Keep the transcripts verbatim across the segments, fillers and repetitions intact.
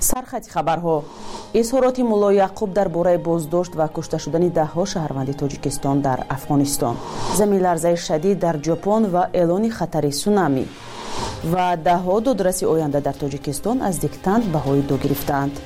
сархати хабарҳо. изҳороти мулло яъқуб дар бораи боздошт ва кушта шудани даҳҳо шаҳрванди тоҷикистон дар афғонистон, заминларзаи шадид дар ҷопон ва эълони хатари сунамӣ ва даҳҳо додраси оянда дар тоҷикистон аз диктант баҳои ду гирифтаанд.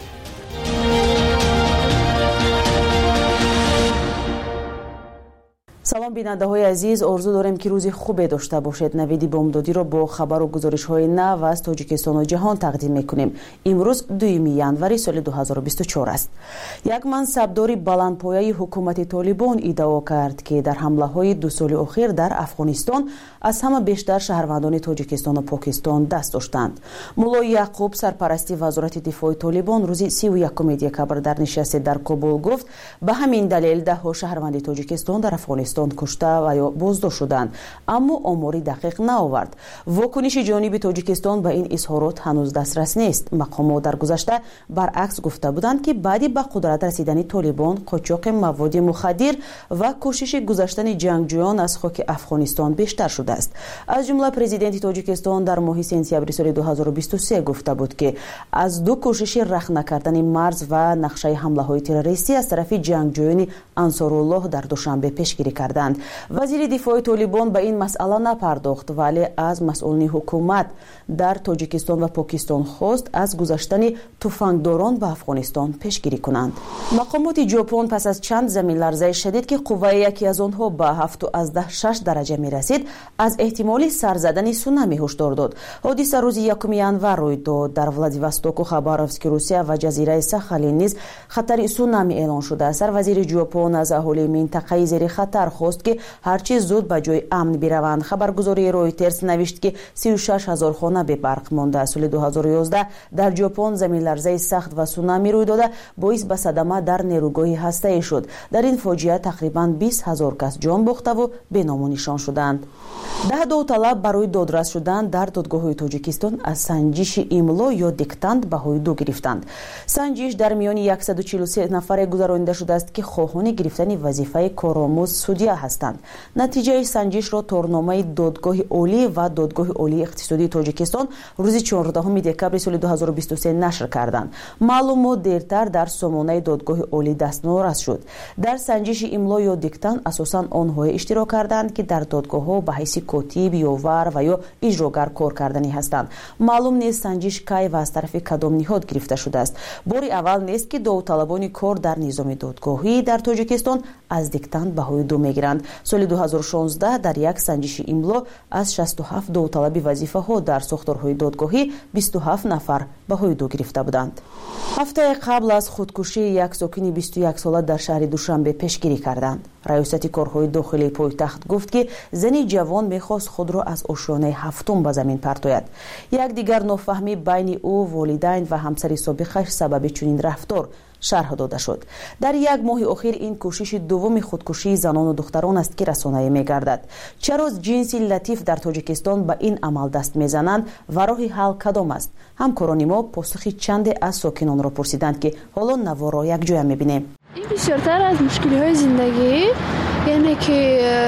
салом бинандаҳои азиз, орзу дорем ки рӯзи хубе дошта бошед. навиди бомдодиро бо хабару гузоришҳои нав аз тоҷикистону ҷаҳон тақдим мекунем. имрӯз дуюми январи соли ду ҳазору бисту чор аст. як мансабдори баландпояи ҳукумати Толибон иддао кард ки дар ҳамлаҳои ду соли охир дар Афғонистон аз ҳама бештар шаҳрвандони Тоҷикистону Покистон даст доштанд. Мулло Яъқуб, сарпарасти вазорати дифои Толибон, рӯзи сию якуми декабр дар нишасте дар Кобул гуфт ба ҳамин далел даҳҳо шаҳрванди Тоҷикистон дар Афғонистон кушта ва ё боздошт шуданд, аммо омори дақиқ наовард. вокуниши ҷониби Тоҷикистон ба ин изҳорот ҳанӯз дастрас нест. мақомот дар гузашта баръакс гуфта буданд ки баъди ба қудрат расидани Толибон қочоқи маводи мухаддир ва кӯшиши гузаштани ҷангҷӯён аз хоки Афғонистон бештар шудааст. аз ҷумла президенти Тоҷикистон дар моҳи сентябри соли ду ҳазору бисту се гуфта буд ки аз ду кӯшиши рахт накардани марз ва нақшаи ҳамлаҳои террористӣ аз тарафи ҷангҷӯёни Ансоруллоҳ дар Душанбе пешгирӣ карданд. вазири дифои Толибон ба ин масъала напардохт, вале аз масъулини ҳукумат дар Тоҷикистон ва Покистон хост аз гузаштани туфангдорон ба Афғонистон пешгирӣ кунанд. мақомоти ҷопон пас аз чанд заминларзаи шадид ки қувваи яке аз онҳо ба ҳафту аздаҳ шаш дараҷа мерасид, аз эҳтимоли сарзадани сунамӣ ҳушдор дод. ҳодиса рӯзи якуми январ рӯй дод. дар Владивостоку, Хабаровски, Русия ва ҷазираи Сахалин низ хатари сунамӣ эълон шудааст. сарвазири ҷопон аз аҳолии минтақаи зери хатар хост ки ҳарчи зуд ба ҷои амн бираванд. хабаргузории Reuters навишт ки сию шаш ҳазор хона бебарқ монда. соли ду ҳазору ёздаҳ дар ҷопон заминларзаи сахт ва сунамӣ рӯй дода боис ба садама дар нерӯгоҳи ҳастаӣ шуд. дар ин фоҷиа тақрибан бист ҳазор кас ҷон бохтаву беному нишон шуданд. даҳ довталаб барои додрас шудан дар додгоҳҳои Тоҷикистон аз санҷиши имло ё диктант баҳои ду гирифтанд. санҷиш дар миёни яксаду чилу се нафаре гузаронида шудааст ки хоҳони гирифтани вазифаи коромӯз судя ҳастанд. натиҷаи санҷишро торномаи додгоҳи олӣ ва додгоҳи олии иқтисодии Тоҷикистон рӯзи чордаҳуми декабри соли ду ҳазору бисту се нашр карданд. маълумот дертар дар сомонаи додгоҳи олӣ дастнорас шуд. дар санҷиши имло ё диктант асосан онҳое иштирок карданд ки дар додгоҳҳо ба ҳайси котиб, ёвар ва ё иҷрогар кор карданӣ ҳастанд. маълум нест санҷиш кай ва аз тарафи кадом ниҳод гирифта шудааст. бори аввал нест ки довталабони кор дар низоми додгоҳӣ дар Тоҷикистон аз диктант баҳои ду мегиранд. соли ду ҳазору шонздаҳ дар як санҷиши имло аз шасту ҳафт довталаби вазифаҳо дар сохторҳои додгоҳӣ бисту ҳафт нафар баҳои ду гирифта буданд. ҳафтаи қабл аз худкушии як сокини бисту як сола дар шаҳри Душанбе пешгирӣ карданд. раёсати корҳои дохилии пойтахт гуфт ки зани ҷавон мехост худро аз ошёнаи ҳафтум ба замин партояд. як дигар нофаҳмӣ байни ӯ, волидайн ва ҳамсари собиқаш сабаби чунин рафтор шарҳ дода шуд. дар як моҳи охир ин кӯшиши дуввуми худкушии занону духтарон аст ки расонаӣ мегардад. чаро ҷинси латиф дар Тоҷикистон ба ин амал даст мезананд ва роҳи ҳал кадом аст? ҳамкорони мо посухи чанде аз сокинонро пурсиданд ки ҳоло наворо якҷоя мебинем. ин бисёртар аз мушкилиҳои зиндагӣ, яъне ки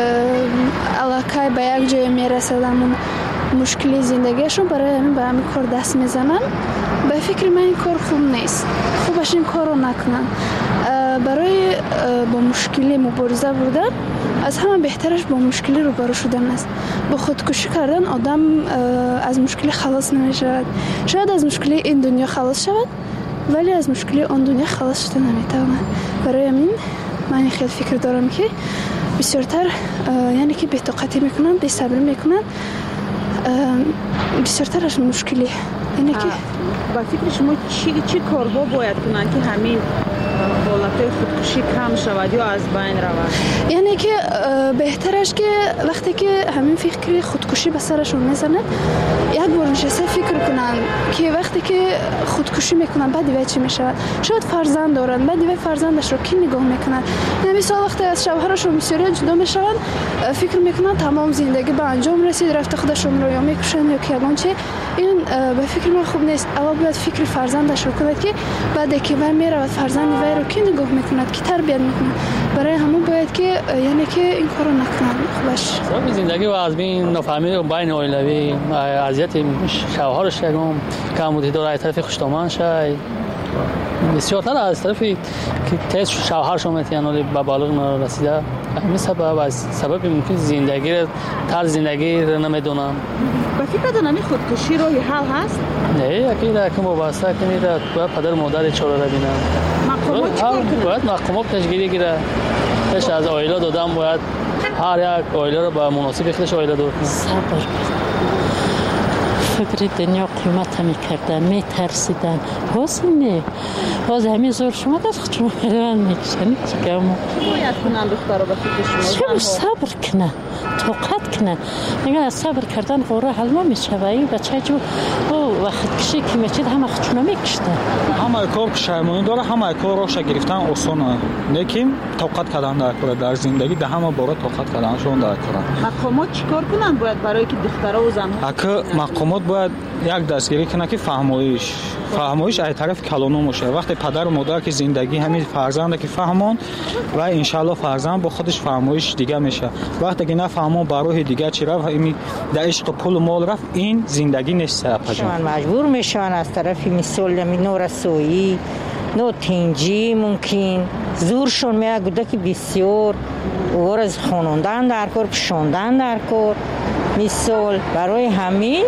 аллакай ба як ҷое мерасад, мушкили зиндагиашон барои ҳамин ба ҳамин кор даст мезананд. ба фикри ман ин кор хуб нест. хубаш ин корро накунанд. барои бо мушкилӣ мубориза бурдан аз ҳама беҳтараш бо мушкилӣ рӯбарӯ шудан аст. бо худкушӣ кардан одам аз мушкилӣ халос намешавад. шояд аз мушкилии ин дунё халос шавад, вале аз мушкилии он дунё халос шуда наметавонад. барои ҳамин ман хеле фикр дорам ки бисёртар яъне ки бетоқатӣ мекунанд, бесабрӣ мекунанд, бисёртар аз мушкилӣ. яъне ки ба фикри шумо чӣ корҳо бояд кунанд ки ҳамин ҳолатҳои худкушӣ кам шавад ё аз байн равад? яъне ки беҳтараш ки вақте ки ҳамин фикри худкушӣ ба сарашон мезанад, як бор нишаста фикр кунанд ки вақте ки худкушӣ мекунанд баъди вай чӣ мешавад. шояд фарзанд доранд, баъди вай фарзандашро ки нигоҳ мекунад. мисол вақте аз шавҳарашон бисёриё ҷудо мешаванд, фикр мекунанд тамом зиндагӣ ба анҷом расид, рафта худашонро ё мекушанд ё ки ягон чӣ. ин ба фикри ман хуб нест. аввал бояд фикри фарзандашро кунад ки баъде ки вай меравад, фарзанди вайро ки нигоҳ мекунад, ки тарбият мекунад. барои ҳамон бояд باید که یعنی که این کارو نکنن خوبش سبب زندگی و از بین نفهمی بین اویلوی اذیت شوهرش یکم کم بودی داره طرف خوشتومان شای بسیار تر از طرفی که تیز شوهرش اومد یعنی به بالغ رسیده همین سبب از سبب ممکن زندگی طرز زندگی رو نمیدونم با فکر نمی خودکشی رو حل هست نه اكيد که وابسته کنید باید پدر مادر چهار رو ببینم مقامات چیکار کنن باید مقامات تشکیلی گیره پیش از عائله دادم باید هر یک عائله رو به مناسب خودش عائله دور کنه صبر فکر دنیا قیمت میکردن میترسیدن باز نه باز همین زور شما دست شما میرون میکشن چیکار باید کنن دخترها به فکر شما صبر کنن طاقت کنن میگن صبر کردن قرار حل نمیشه و این بچه جو او وقت کشی که میچید همه خودشون میکشتن همه کار شرمانی داره همه کار روش گرفتن آسانه لیکن طاقت کردن در کار در زندگی ده همه باره طاقت کردنشون در کار مقامات چیکار کنن باید برای که دخترها و زنها اگه مقامات باید یک دستگیری کنه که فهمایش فهمایش از طرف کلانو میشه وقتی پدر و مادر که زندگی همین فرزنده که فهمون و ان شاء الله فرزند با خودش فهمایش دیگه میشه وقتی که نفهمون برای دیگه چی رفت این در عشق پول و مال رفت این زندگی نیست شما مجبور میشن از طرف مثال نورسویی نو تینجی ممکن زورشون میگه که بسیار اور از خانوندن در کار پشوندن در کار مثال برای همین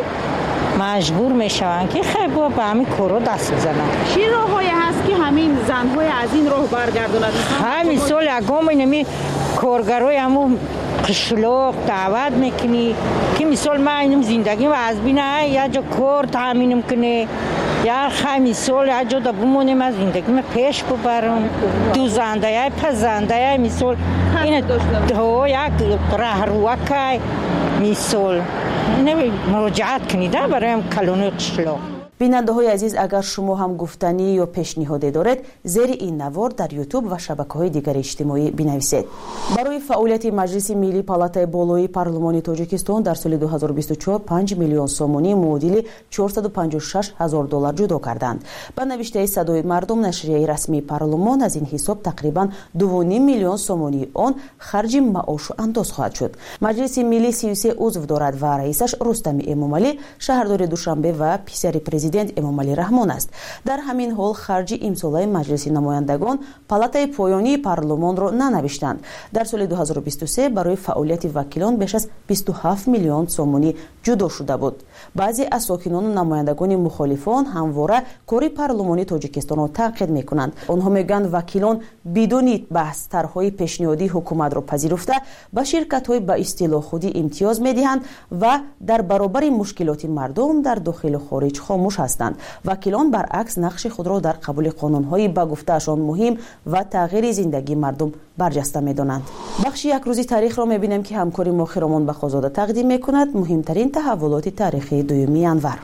مجبور میشن که خیلی با به همین کارو دست بزنن چی راههایی هست که همین زنهای از این راه برگردونند همین مثال اگه اینمی کارگرای همون قشلاق دعوت میکنی که مثال من اینم زندگی و از بینه یا جا کار تامینم کنه یا خیلی مثال یا جا دا بمونیم از زندگی من پیش ببرم دوزنده یا پزنده یا مثال این دو یک راه روکای مثال نمی مراجعت کنید برای کلون قشلاق بیننده های عزیز اگر شما هم گفتنی یا پیشنهادی دارید زیر این نوار در یوتیوب و شبکه های دیگر اجتماعی بنویسید. برای فعالیت مجلس ملی پالاتای بالای پارلمانی تاجیکستان در سال دو هزار و بیست و چهار پنج میلیون سومونی معادل چهارصد و پنجاه و شش هزار دلار جدا کردند. با نوشته صدای مردم نشریه رسمی پارلمان از این حساب تقریبا دو و نیم میلیون سومونی آن خرج معاش و انداز خواهد شد. مجلس ملی سی و سه عضو دارد و رئیسش رستم امامعلی شهردار دوشنبه و پسر پرزیدنت امامعلی رحمان است. در همین حال خرج امسال مجلس نمایندگان پالاتای پایانی پارلمان را ننوشتند. در سال دو هزار و بیست و سه برای فعالیت وکیلان بیش از بیست و هفت میلیون سومونی جدا شده بود. بعضی از ساکنان و نمایندگان مخالفان همواره کاری پارلمانی تاجیکستان را تنقید میکنند. آنها میگویند وکیلان بدون بحث طرحهای پیشنهادی حکومت را پذیرفته به شرکت‌های با اصطلاح خودی امتیاز میدهند و در برابر مشکلات مردم در داخل و خارج خاموش هستند. وکیلان برعکس نقش خود را در قبول قانون‌های با گفته‌شان مهم و تغییر زندگی مردم برجسته می‌دانند. بخش یک روزی تاریخ را می‌بینیم که همکاری ما خیرمان بخازاده تقدیم می‌کند مهمترین تحولات تاریخی دوم ینور.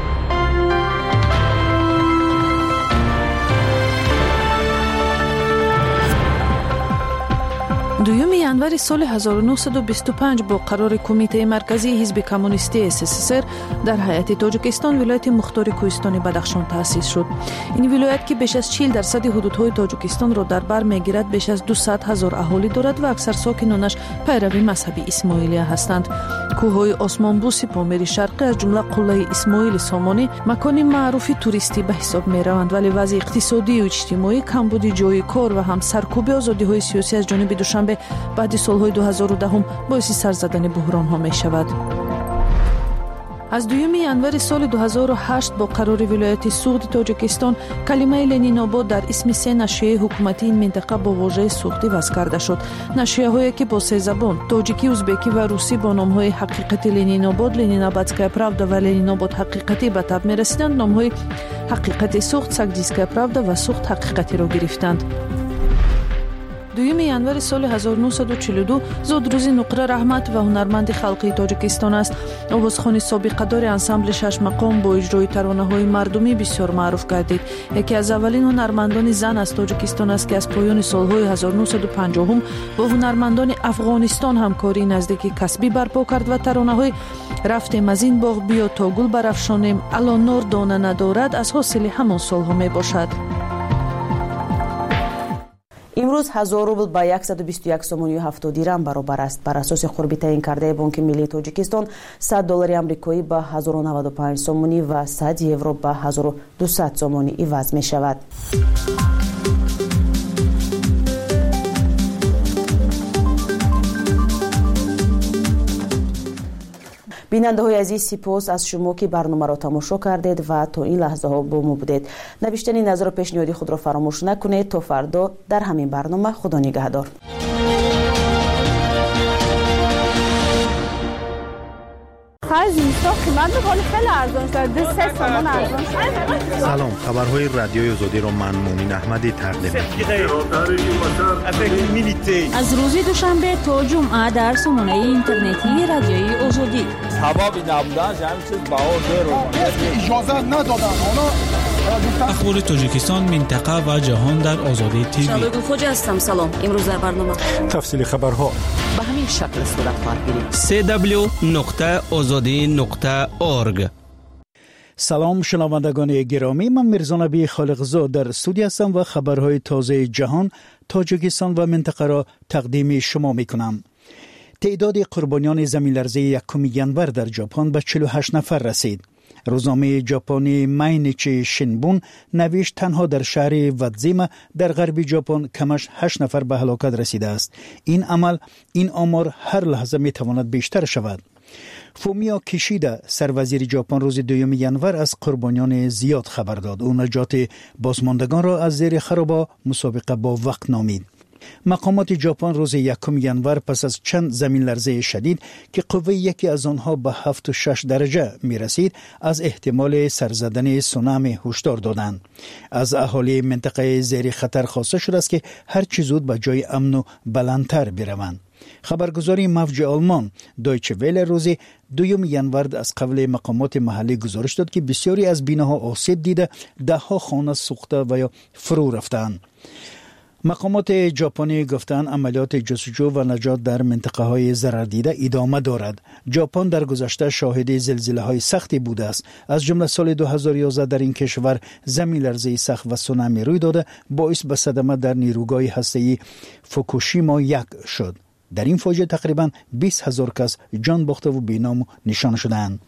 دوم январи соли ҳазору нуҳсаду бисту панҷ бо қарори кумитаи марказии ҳизби коммунистии ссср дар ҳайати тоҷикистон вилояти мухтори кӯҳистони бадахшон таъсис шуд. ин вилоят ки беш аз чил дарсади ҳудудҳои тоҷикистонро дар бар мегирад беш аз дусад ҳазор аҳолӣ дорад ва аксар сокинонаш пайрави мазҳаби исмоилия ҳастанд. кӯҳҳои осмонбуси помири шарқӣ аз ҷумла қуллаи исмоили сомонӣ макони маъруфи туристӣ ба ҳисоб мераванд, вале вазъи иқтисодию иҷтимоӣ, камбуди ҷойи кор ва ҳам саркӯби озодиҳои сиёсӣ аз ҷониби душанбе баъди солҳои ду ҳазору даҳум боиси сар задани буҳронҳо мешавад. аз дуюми январи соли ду ҳазору ҳашт бо қарори вилояти суғди тоҷикистон калимаи ленинобод дар исми се нашрияи ҳукуматии ин минтақа бо вожаи суғдӣ вазъ карда шуд. нашрияҳое ки бо се забон тоҷикӣ, ӯзбекӣ ва русӣ бо номҳои ҳақиқати ленинобод, ленинобадская правда ва ленинобод ҳақиқатӣ ба таб мерасиданд, номҳои ҳақиқати суғд, сагдийская правда ва суғд ҳақиқатиро гирифтанд. дуюми январи соли ҳазору нуҳсаду чилу ду зодрӯзи нуқра раҳмат ва ҳунарманди халқии тоҷикистон аст. овозхони собиқадори ансамбли шашмақом бо иҷрои таронаҳои мардумӣ бисёр маъруф гардид. яке аз аввалин ҳунармандони зан аз тоҷикистон аст ки аз поёни солҳои ҳазору нуҳсаду панҷоҳум бо ҳунармандони афғонистон ҳамкории наздики касбӣ барпо кард ва таронаҳои рафтем аз ин боғ биё то гул барафшонем, алон нор дона надорад аз ҳосили ҳамон солҳо мебошад. امروز هزار روبل با صد و بیست و یک سوم و هفتاد دیرم برابر است. بر اساس خوربی تعیین کرده بانک ملی تاجیکستان صد دلار آمریکایی با هزار و نود و پنج سومونی و صد یورو با هزار و دویست سومونی عوض می شود. بیننده های عزیز، سپاس از شما که برنامه را تماشا کردید و تا این لحظه ها با ما بودید. نوشتن نظر و پیشنهادی خود را فراموش نکنید. تا فردا در همین برنامه. خدا نگهدار. سلام، خبرهای رادیوی آزادی را من مومن احمدی تقدیم می‌کنم. از روز دوشنبه تا جمعه در سامانه اینترنتی رادیوی آزادی. حبابی نبودن همین چیز باور رو اجازه ندادن. اخبار تاجیکستان، منطقه و جهان در آزادی تیوی. شادو خوجا هستم. سلام. امروز در برنامه تفصیل خبرها به همین شکل صورت خواهد گرفت. سی دبلیو نقطه آزادی نقطه اورگ. سلام شنوندگان گرامی، من میرزا نبی خالقزاد در استودیو هستم و خبرهای تازه جهان، تاجیکستان و منطقه را تقدیم شما میکنم. تعداد قربانیان زمین‌لرزه یکم ژانویه در ژاپن به چهل و هشت نفر رسید. روزنامه ژاپنی ماینیچی شینبون نوشت تنها در شهر وادزیما در غرب ژاپن کمش هشت نفر به هلاکت رسیده است. این عمل این آمار هر لحظه می تواند بیشتر شود. فومیو کیشیدا سروزیر ژاپن روز دوم ژانویه از قربانیان زیاد خبر داد. او نجات بازماندگان را از زیر خرابه مسابقه با وقت نامید. مقامات ژاپن روز یکم ژانویه پس از چند زمین لرزه شدید که قوه یکی از آنها به هفت و شش درجه می رسید از احتمال سرزدن سونامی هشدار دادند. از اهالی منطقه زیر خطر خواسته شده است که هر چه زود به جای امن و بلندتر بروند. خبرگزاری موج آلمان دایچه ویله روز دوم ژانویه از قبل مقامات محلی گزارش داد که بسیاری از بیناها آسیب دیده، ده ها خانه سوخته و یا فرو رفتند. مقامات ژاپنی گفتند عملیات جستجو و نجات در منطقه های ضرر دیده ادامه دارد. ژاپن در گذشته شاهد زلزله های سختی بوده است. از جمله سال دو هزار و یازده در این کشور زمین لرزه سخت و سونامی روی داده، باعث به صدمه در نیروگاه هسته‌ای فوکوشیما یک شد. در این فاجعه تقریباً بیست هزار کس جان باخته و بی‌نام نشان شدند.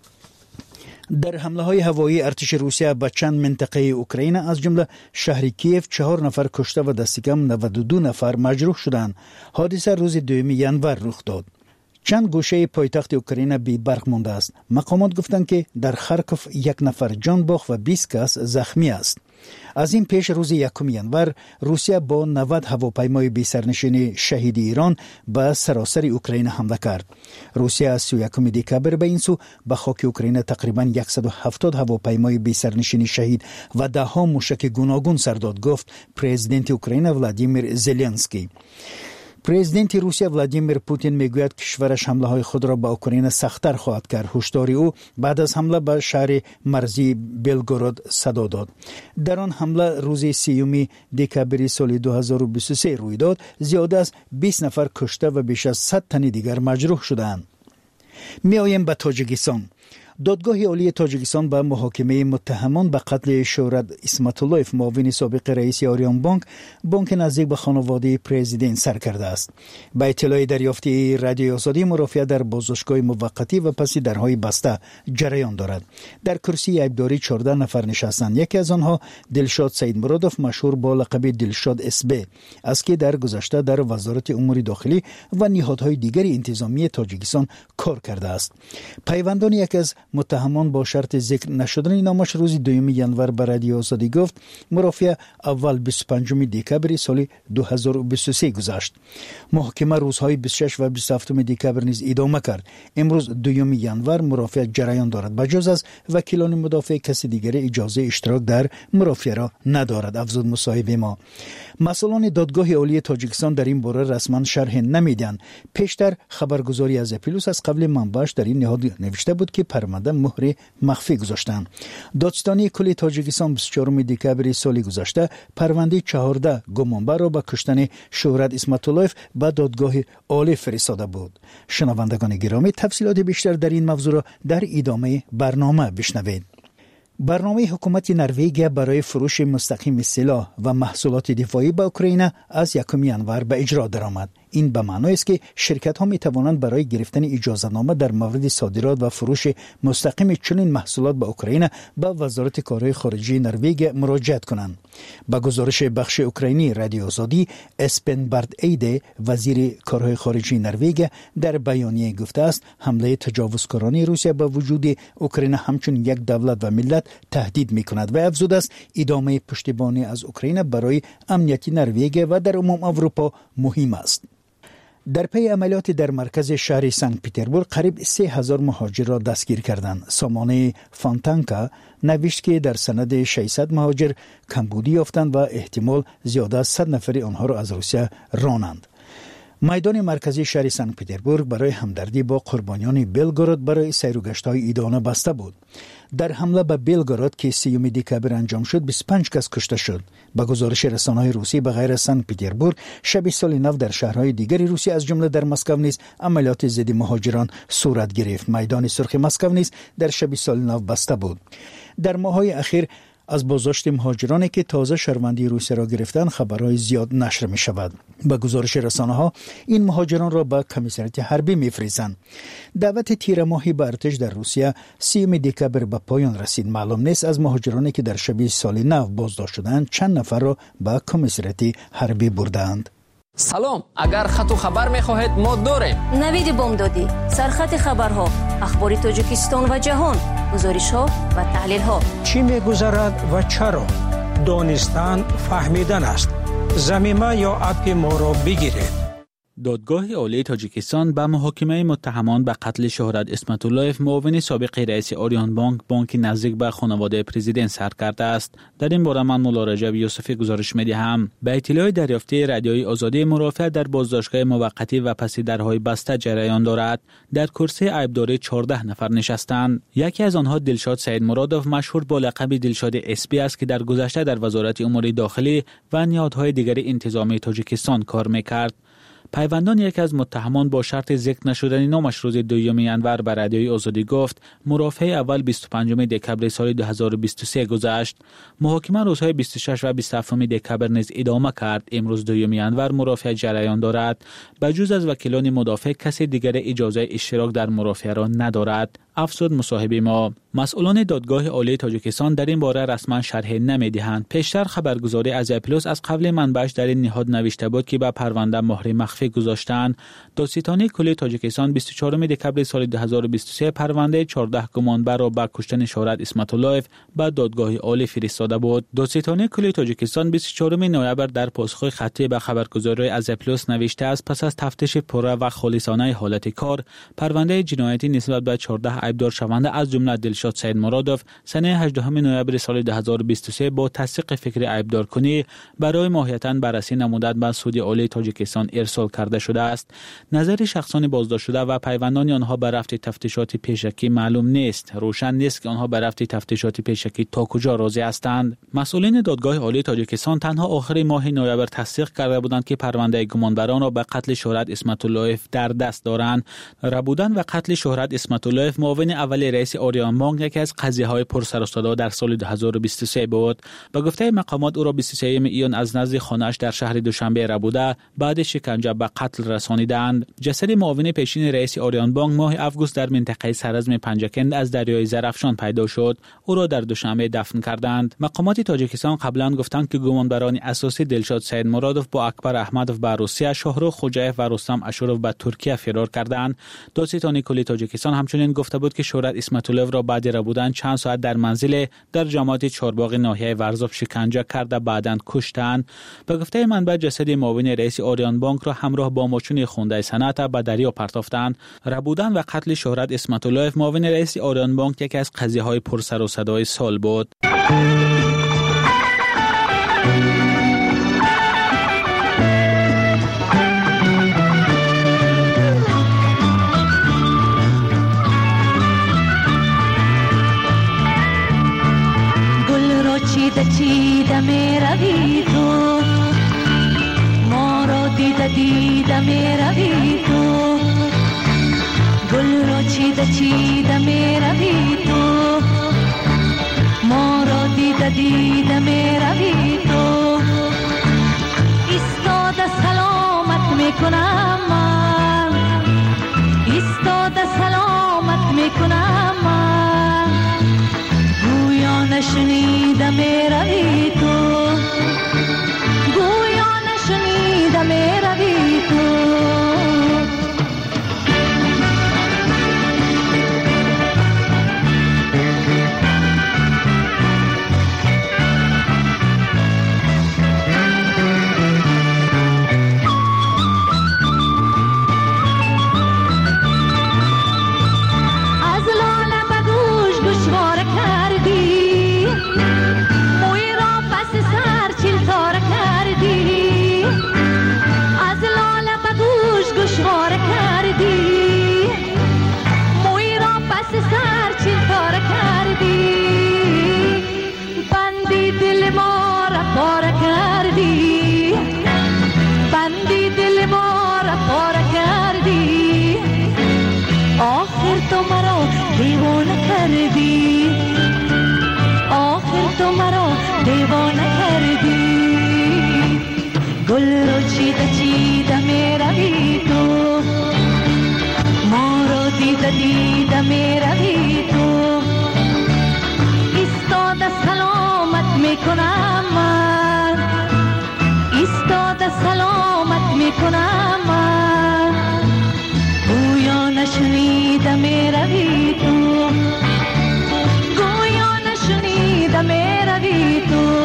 در حمله های هوایی ارتش روسیه به چند منطقه اوکراین از جمله شهر کیف چهار نفر کشته و دست کم نود و دو نفر مجروح شدند. حادثه روز دوم ژانویه رخ داد. چند گوشه پایتخت اوکراین بی برق مانده است. مقامات گفتند که در خارکوف یک نفر جان باخت و بیست کس زخمی است. از این پیش روز یکم ژانویه روسیه با نود هواپیمای بی سرنشین شهید ایران به سراسر اوکراین حمله کرد. روسیه از سی و یکم دکامبر به این سو به خاک اوکراین تقریباً صد و هفتاد هواپیمای بی سرنشین شهید و ده ها موشک گوناگون سر داد، گفت پرزیدنت اوکراین ولادیمیر زلنسکی. پرزیدنت روسیه ولادیمیر پوتین میگوید کشورش حمله های خود را به اوکراین سخت‌تر خواهد کرد. هشدار او بعد از حمله به شهر مرزی بلگوراد صدا داد. در آن حمله روز سیوم دکامبر سال دو هزار و بیست و سه روی داد. زیاده از بیست نفر کشته و بیش از صد تن دیگر مجروح شدند. می آییم به تاجیکستان. دادگاه عالی تاجیکستان به محاکمه متهمان به قتل شهرت اسمت اللهیف معاون سابق رئیس آریان بانک بانک نزدیک به خانواده پرزیدنت سر کرده است. به اطلاع دریافتی رادیوی آزادی، مرافعه در بازداشتگاه موقتی و پس درهای بسته جریان دارد. در کرسی عیبداری چهارده نفر نشستند. یکی از آنها دلشاد سید مرادوف مشهور با لقب دلشاد اسبه است که در گذشته در وزارت امور داخلی و نهادهای دیگر انتظامی تاجیکستان کار کرده است. پیوندان یک از متهمان با شرط ذکر نشدن نامش روز دوم ژانویه به رادیو آزادی گفت مرافعه اول بیست و پنجم دکامبر سال دو هزار و بیست و سه گذشت. محکمه روزهای بیست و شش و بیست و هفت دکامبر نیز ادامه کرد. امروز دوم ژانویه مرافعه جریان دارد. بجز از وکیلان مدافع کسی دیگر اجازه اشتراک در مرافعه را ندارد. افزود مصاحبه ما. مسئولان دادگاه عالی تاجیکستان در این باره رسما شرح نمیدن. پیشتر خبرگزاری از اپیلوس از قبل منبعش در این نهاد نوشته بود که پرونده مهر مخفی گذاشتند. دادستانی کل تاجیکستان بیست و چهارم دکامبر سال گذشته پرونده چهارده گمانبر را به کشتن شهرت اسمت اللهیف به دادگاه عالی فرستاده بود. شنوندگان گرامی، تفصیلات بیشتر در این موضوع را در ادامه برنامه بشنوید. برنامه حکومت نروژ برای فروش مستقیم سلاح و محصولات دفاعی به اوکراین از یکم ژانویه به اجرا درآمد. این به معنی است که شرکت ها می توانند برای گرفتن اجازه نامه در مورد صادرات و فروش مستقیم چنین محصولات به اوکراین به وزارت کارهای خارجه نروژ مراجعت کنند. با گزارش بخش اوکراینی رادیو آزادی، اسپن برد ایده وزیر کارهای خارجه نروژ در بیانیه گفته است حمله تجاوزکارانه روسیه به وجود اوکراین همچون یک دولت و ملت تهدید می کند و افزوده است ادامه پشتیبانی از اوکراین برای امنیت نروژ و در عموم اروپا مهم است. در پی عملیات در مرکز شهر سنت پترزبورگ قریب سه هزار مهاجر را دستگیر کردند. سامانه فانتانکا نوشت که در سند ششصد مهاجر کمبودی یافتند و احتمال زیاده از صد نفر آنها را از روسیه رانند. میدان مرکزی شهر سنت پترزبورگ برای همدردی با قربانیان بلگراد برای سیر و گشت‌های عیدانه بسته بود. در حمله به بلگراد که سیوم دکبر انجام شد بیست و پنج کس کشته شد. با گزارش رسانه‌های روسی به غیر سنت پترزبورگ شب سال نو در شهرهای دیگری روسی از جمله در مسکو نیز عملیات ضد مهاجران صورت گرفت. میدان سرخ مسکو نیز در شب سال نو بسته بود. در ماه‌های اخیر از بازداشت مهاجرانی که تازه شهروندی روسیه را گرفتند خبرهای زیاد نشر می شود. با گزارش رسانه ها این مهاجران را به کمیسریت حربی می فریزند. دعوت تیر ماهی به ارتش در روسیه سیوم دکبر به پایان رسید. معلوم نیست از مهاجرانی که در شب سال نو بازداشت شدند چند نفر را به کمیسریت حربی بردند. سلام، اگر خط و خبر می‌خواهید ما داریم. نوید بامدادی، سرخط خبرها، اخبار تاجیکستان و جهان، گزارش‌ها و تحلیل‌ها. چی می‌گذرد و چرا؟ دانستن فهمیدن است. ضمیمه یا اپ ما را بگیرید. دادگاه عالی تاجیکستان به محاکمه متهمان به قتل شهرت اسمت اللهیف معاون سابق رئیس آریان بانک بانک نزدیک به خانواده پرزیدنت سر کرده است. در این باره من مولا رجب یوسفی گزارش می‌دهم. به اطلاع دریافتی رادیوی آزادی مرافعه در بازداشتگاه موقتی و پس درهای بسته جریان دارد. در کرسی عیبداری چهارده نفر نشستند. یکی از آنها دلشاد سید مرادوف مشهور با لقب دلشاد اسپی است که در گذشته در وزارت امور داخلی و نهادهای دیگر انتظامی تاجیکستان کار می‌کرد. پیوندان یکی از متهمان با شرط ذکر نشدن نامش روز دوم ژانویه به رادیوی آزادی گفت مرافعه اول بیست و پنجم دکبر سال دو هزار و بیست و سه گذشت. محاکمه روزهای بیست و شش و بیست و هفت دکبر نیز ادامه کرد. امروز دوم ژانویه مرافعه جریان دارد. بجز از وکیلان مدافع کسی دیگر اجازه اشتراک در مرافعه را ندارد. افزود مصاحب ما. مسئولان دادگاه عالی تاجیکستان در این باره رسما شرح نمی‌دهند. پیشتر خبرگزاری از پلاس از قبل منبعش در این نهاد نوشته بود که به پرونده مهر مخفی گذاشتند. دادستانی کلی تاجیکستان بیست و چهارم دکبر سال دو هزار و بیست و سه پرونده چهارده گمانبر را به کشتن شهرت اسمت اللهیف به دادگاه عالی فرستاده بود. دادستانی کلی تاجیکستان بیست و چهارم نوامبر در پاسخ خطی به خبرگزاری از پلاس نوشته است پس از تفتیش پره و خالصانه حالت کار پرونده جنایتی نسبت به چهارده عیبدار شونده از جمله دلشاد سید مرادوف سنه هجدهم نوامبر سال دو هزار و بیست و سه با تصدیق فکر عیبدار کنی برای ماهیتاً بررسی نمودن به سود عالی تاجیکستان ارسال کرده شده است. نظر شخصان بازداشت شده و پیوندان آنها به رفت تفتیشات پیشکی معلوم نیست. روشن نیست که آنها به رفت تفتیشات پیشکی تا کجا راضی هستند. مسئولین دادگاه عالی تاجیکستان تنها آخر ماه نوامبر تصدیق کرده بودند که پرونده گمانبران را به قتل شهرت اسمت اللهیف در دست دارند. ربودن و قتل شهرت اسمت اللهیف معاون اول رئیس آریان بانک یکی از قضیه‌های پرسر و صدا در سال دو هزار و بیست و سه بود. به گفته مقامات او را بیست و سوم ایون از نزد خانه‌اش در شهر دوشنبه ربوده بعد شکنجه به قتل رسانیدند. جسد معاون پیشین رئیس آریان بانک ماه آگوست در منطقه سرزم پنجکند از دریای زرافشان پیدا شد. او را در دوشنبه دفن کردند. مقامات تاجیکستان قبلا گفتند که گمانبران اساسی دلشاد سید مرادوف با اکبر احمدوف به روسیه، شاهرخ خوجایف و رستم اشورف به ترکیه فرار کردند. دادستانی کلی تاجیکستان همچنین گفته بود که شهرت اسمت اللهیف را بعد ربودن چند ساعت در منزل در جماعت چهارباغ ناحیه ورزاف شکنجه کرده بعداً کشتند. به گفته منبع جسد معاون رئیس آریان بانک را همراه با ماشین خونده صنعت به دریا پرتافتند. ربودن و قتل شهرت اسمت اللهیف معاون رئیس آریان بانک یکی از قضیه‌های پرسر و صدای سال بود. چیده چیده می روی تو، ما را دیده دیده می روی تو، گل را چیده چیده می روی تو، ما را دیده دیده می روی تو ایستاده سلامت می کنم من ایستاده سلامت می کنم من گویا نشنیده می روی تو گویا نشنیده می روی تو دیوانه کردی آخر تو مرا دیوانه کردی گل رو چیده چیده می روی تو ما رو دیده دیده می روی تو ایستاده سلامت می کنم من ایستاده سلامت می کنم من گویا نشنیده می روی تو گویا نشنیده می روی تو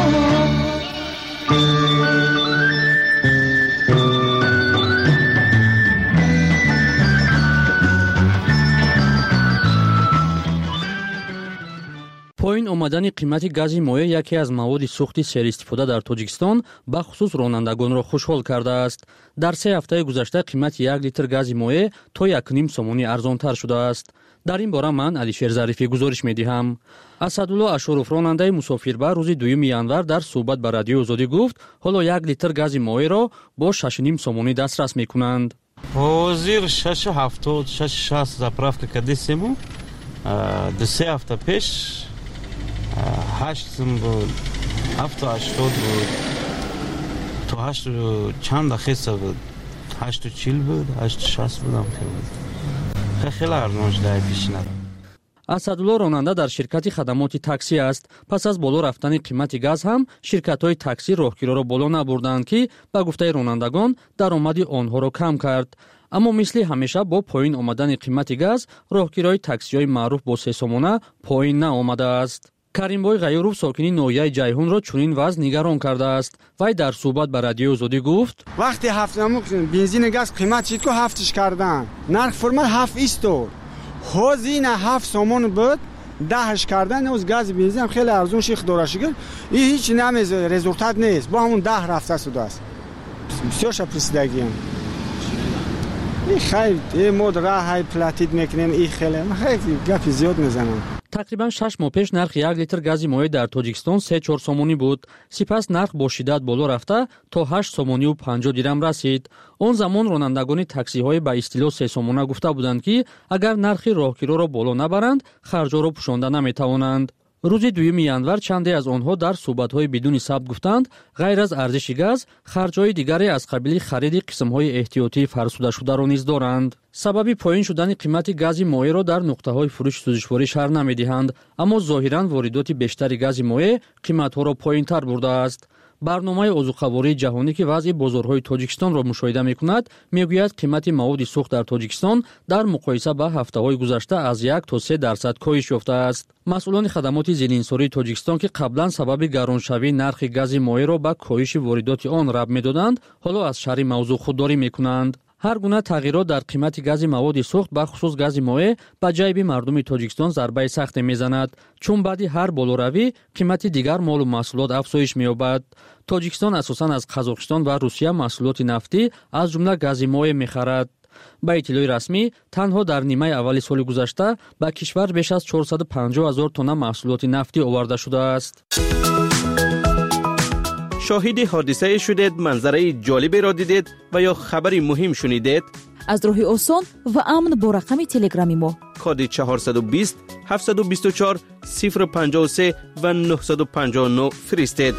پایین آمدن قیمت گاز مایع یکی از مواد سوخت سرای‌استفاده در تاجیکستان به خصوص رانندگان را خوشحال کرده است. در سه هفته گذشته قیمت یک لیتر گاز مایع تا یک و نیم سومانی ارزان‌تر شده است. در این باره من علیشیر ظریفی گزارش می‌دهم. اسدالله اشرف راننده مسافربر روز دوم ینور در صحبت با رادیو آزادی گفت حالا یک لیتر گاز مایع را با شش و نیم سومانی دسترس می‌کنند. حاضر شش و هفتاد شش شصت заправка кадисему до سه هفته پیش هشت سم بود هفت و هشتاد بود تو هشت و چند دقیقه بود هشت و چیل بود هشت و شست بودم که بود خیلی ارزان شده پیشنهاد. اسدالله راننده در شرکت خدمات تاکسی است. پس از بالا رفتن قیمت گاز هم شرکت‌های تاکسی راهگیرا را بالا نبردند که به گفته رانندگان درآمد آنها را کم کرد. اما مثل همیشه با پایین آمدن قیمت گاز راهگیرای تاکسی‌های معروف با سه سومانه پایین نآمده است. каримбой ғайюров сокини ноҳияи ҷайҳунро чунин вазъ нигарон кардааст. вай дар суҳбат ба радиои озодӣ гуфт: вақте ҳафтаму бензини газ қимат шид ку ҳафтиш кардан нарх формат ҳафт истор ҳозина ҳафт сомон буд даҳш кардан оз гази бензин ҳам хеле арзон ши худорашигир и ҳеҷ намез результат нест бо ҳамун даҳ рафта шудааст бисёрша присидагиам и хайр э мод раҳай платид мекунем и хеле хеле гапи зиёд мезанам. тақрибан шаш моҳ пеш нархи як литр гази моеъ дар тоҷикистон се чор сомонӣ буд. сипас нарх бо шиддат боло рафта то ҳашт сомонию панҷоҳ дирам расид. он замон ронандагони таксиҳое ба истилоҳ се сомона гуфта буданд ки агар нархи роҳгироро боло набаранд харҷҳоро пӯшонда наметавонанд. рӯзи дуюми январ чанде аз онҳо дар суҳбатҳои бидуни сабт гуфтанд ғайр аз арзиши газ харҷҳои дигаре аз қабили хариди қисмҳои эҳтиётии фарсудашударо низ доранд. сабаби поин шудани қимати гази моеъро дар нуқтаҳои фурӯши сӯзишворӣ шарҳ намедиҳанд, аммо зоҳиран воридоти бештари гази моеъ қиматҳоро поинтар бурдааст. барномаи озуқавории ҷаҳонӣ ки вазъи бозорҳои тоҷикистонро мушоҳида мекунад мегӯяд қимати маводи сӯхт дар тоҷикистон дар муқоиса ба ҳафтаҳои гузашта аз як то се дарсад коҳиш ёфтааст. масъулони хадамоти зеленсории тоҷикистон ки қаблан сабаби гароншавии нархи гази моеъро ба коҳиши воридоти он раб медоданд, ҳоло аз шарҳи мавзӯъ худдорӣ мекунанд. ҳар гуна тағйирот дар қимати гази маводи сӯхт ба хусус гази моеъ ба ҷайби мардуми тоҷикистон зарбаи сахте мезанад, чун баъди ҳар болоравӣ қимати дигар молу маҳсулот афзоиш меёбад. тоҷикистон асосан аз қазоқистон ва русия маҳсулоти нафтӣ аз ҷумла гази моеъ мехарад. ба иттилои расмӣ танҳо дар нимаи аввали соли гузашта ба кишвар беш аз чорсаду панҷоҳ ҳазор тонна маҳсулоти нафтӣ оварда шудааст. شاهد حادثه شدید، منظره جالبی را دیدید و یا خبری مهم شنیدید؟ аз роҳи осон ва амн бо рақами телеграми мо کد چهارصد و بیست هفتصد و بیست و چهار صفر پنجاه و سه و نهصد و پنجاه و نه فرستید.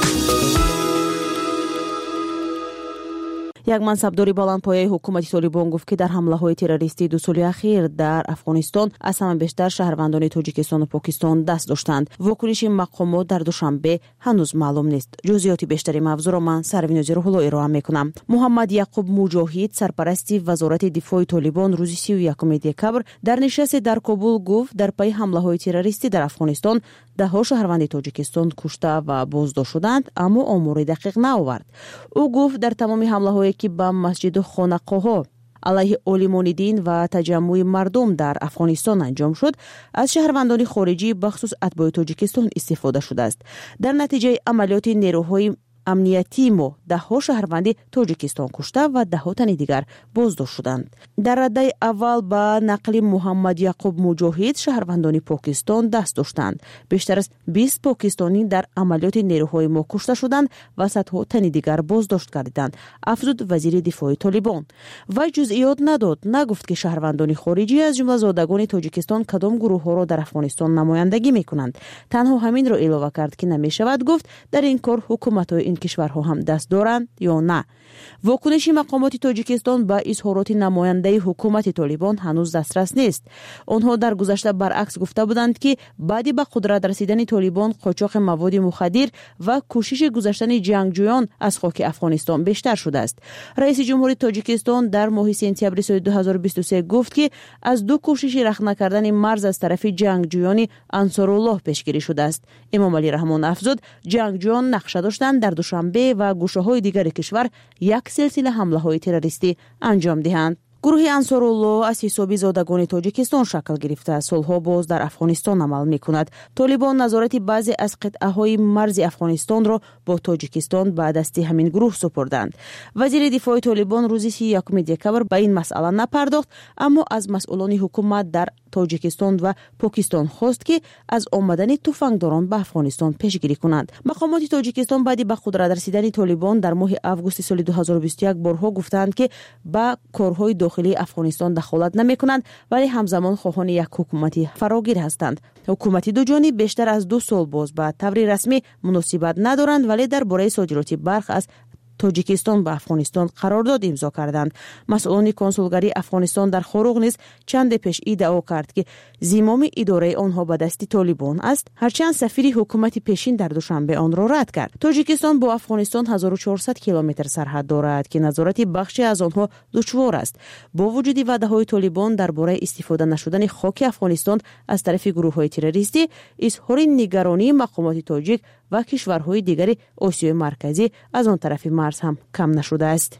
як мансабдори баландпояи ҳукумати Толибон гуфт ки дар ҳамлаҳои террористии ду соли ахир дар Афғонистон аз ҳама бештар шаҳрвандони Тоҷикистону Покистон даст доштанд. Вокуниши мақомот дар душанбе ҳанӯз маълум нест. ҷузъиёти бештари мавзӯъро ман Сарвинози Рӯҳулло ироа мекунам. Муҳаммад Яқуб Муҷоҳид, сарпарасти вазорати дифои Толибон, рӯзи си و یکم декабр дар нишасте дар Кобул гуфт дар пайи ҳамлаҳои террористӣ дар Афғонистон даҳҳо шаҳрванди Тоҷикистон кушта ва боздошт шуданд, аммо омори дақиқ наовард. ӯ гуфт дар тамоми ҳамлаҳое ки ба масҷиду хонақоҳо алайҳи олимони дин ва таҷаммуи мардум дар Афғонистон анҷом шуд, аз шаҳрвандони хориҷӣ бахусус атбои Тоҷикистон истифода шудааст. дар натиҷаи амалиёти нерӯҳои амнияти мо даҳҳо шаҳрванди Тоҷикистон кушта ва даҳҳо тани дигар боздошт шуданд. дар раддаи аввал ба нақли Муҳаммад Яқуб Муҷоҳид шаҳрвандони Покистон даст доштанд. бештар аз бист покистонӣ дар амалиёти нерӯҳои мо кушта шуданд ва садҳо тани дигар боздошт гардиданд, афзуд вазири дифои Толибон. вай ҷузъиёт надод, нагуфт ки шаҳрвандони хориҷӣ аз ҷумла зодагони Тоҷикистон кадом гурӯҳҳоро дар Афғонистон намояндагӣ мекунанд. танҳо ҳаминро илова кард ки намешавад гуфт дар ин кор ҳукуматҳои ин кишварҳо ҳам даст доранд ё на. вокуниши мақомоти Тоҷикистон ба изҳороти намояндаи ҳукумати Толибон ҳанӯз дастрас нест. онҳо дар гузашта баръакс гуфта буданд ки баъди ба қудрат расидани Толибон қочоқи маводи мухаддир ва кӯшиши гузаштани ҷангҷӯён аз хоки Афғонистон бештар шудааст. раиси ҷумҳури Тоҷикистон дар моҳи сентябри соли ду ҳазору бисту се гуфт ки аз ду кӯшиши рахна накардани марз аз тарафи ҷангҷӯёни Ансоруллоҳ пешгирӣ шудааст. Эмомалӣ Раҳмон афзуд, ҷангҷӯён нақша доштанд дар Душанбе ва гӯшаҳои дигари кишвар як силсила ҳамлаҳои террористӣ анҷом диҳанд. гурӯҳи Ансоруллоҳ аз ҳисоби зодагони Тоҷикистон шакл гирифта солҳо боз дар Афғонистон амал мекунад. Толибон назорати баъзе аз қитъаҳои марзи Афғонистонро бо Тоҷикистон ба дасти ҳамин гурӯҳ супурданд. вазири дифои Толибон рӯзи си و یکم декабр ба ин масъала напардохт, аммо аз масъулони ҳукумат дар Тоҷикистон ва Покистон хост ки аз омадани туфангдорон ба Афғонистон пешгирӣ кунанд. мақомоти Тоҷикистон баъди ба қудрат расидани Толибон дар моҳи августи соли ду ҳазору бисту як борҳо гуфтанд ки ба корҳои дохилии Афғонистон дахолат намекунанд, вале ҳамзамон хоҳони як ҳукумати фарогир ҳастанд. ҳукумати дуҷониб бештар аз ду сол боз ба таври расмӣ муносибат надоранд, вале дар бораи содироти барх аз Тоҷикистон ба Афғонистон қарордод имзо карданд. масъулони консулгарии Афғонистон дар Хоруғ низ чанде пеш иддао кард ки зимоми идораи онҳо ба дасти Толибон аст, ҳарчанд сафири ҳукумати пешин дар Душанбе онро рад кард. Тоҷикистон бо Афғонистон ҳазору чорсад километр сарҳад дорад ки назорати бахше аз онҳо душвор аст. бо вуҷуди ваъдаҳои Толибон дар бораи истифода нашудани хоки Афғонистон аз тарафи гурӯҳҳои террористӣ, изҳори нигаронии мақомоти тоҷик ва кишварҳои дигари Осиёи марказӣ аз он тарафи марз ҳам кам нашудааст.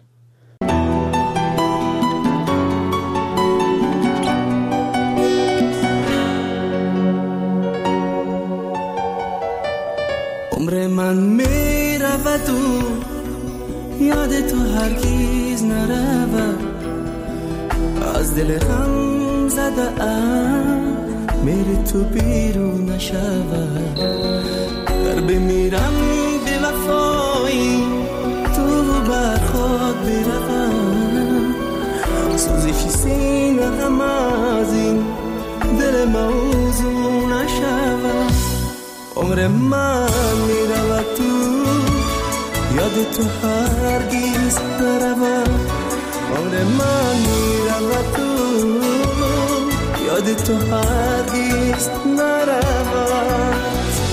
عمر من میرود و یاد تو هرگز نرود، از دل غم زده ام میری تو بیرون نشود. در بمیرم به وفایی تو بر خود بروم، سوزش سینه غم از این دل موضوع نشود. عمر من میرود تو یاد تو هرگز نرود، عمر من میرود تو یاد تو هرگز نرود.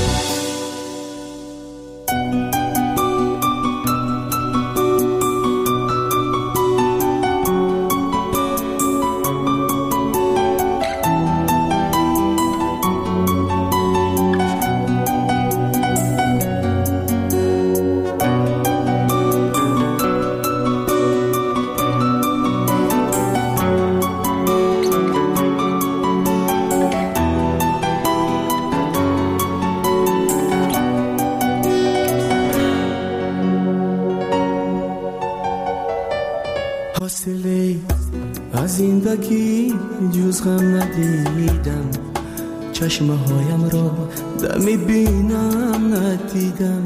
زندگی جز غم ندیدم، چشمه هایم را دمی بینم ندیدم.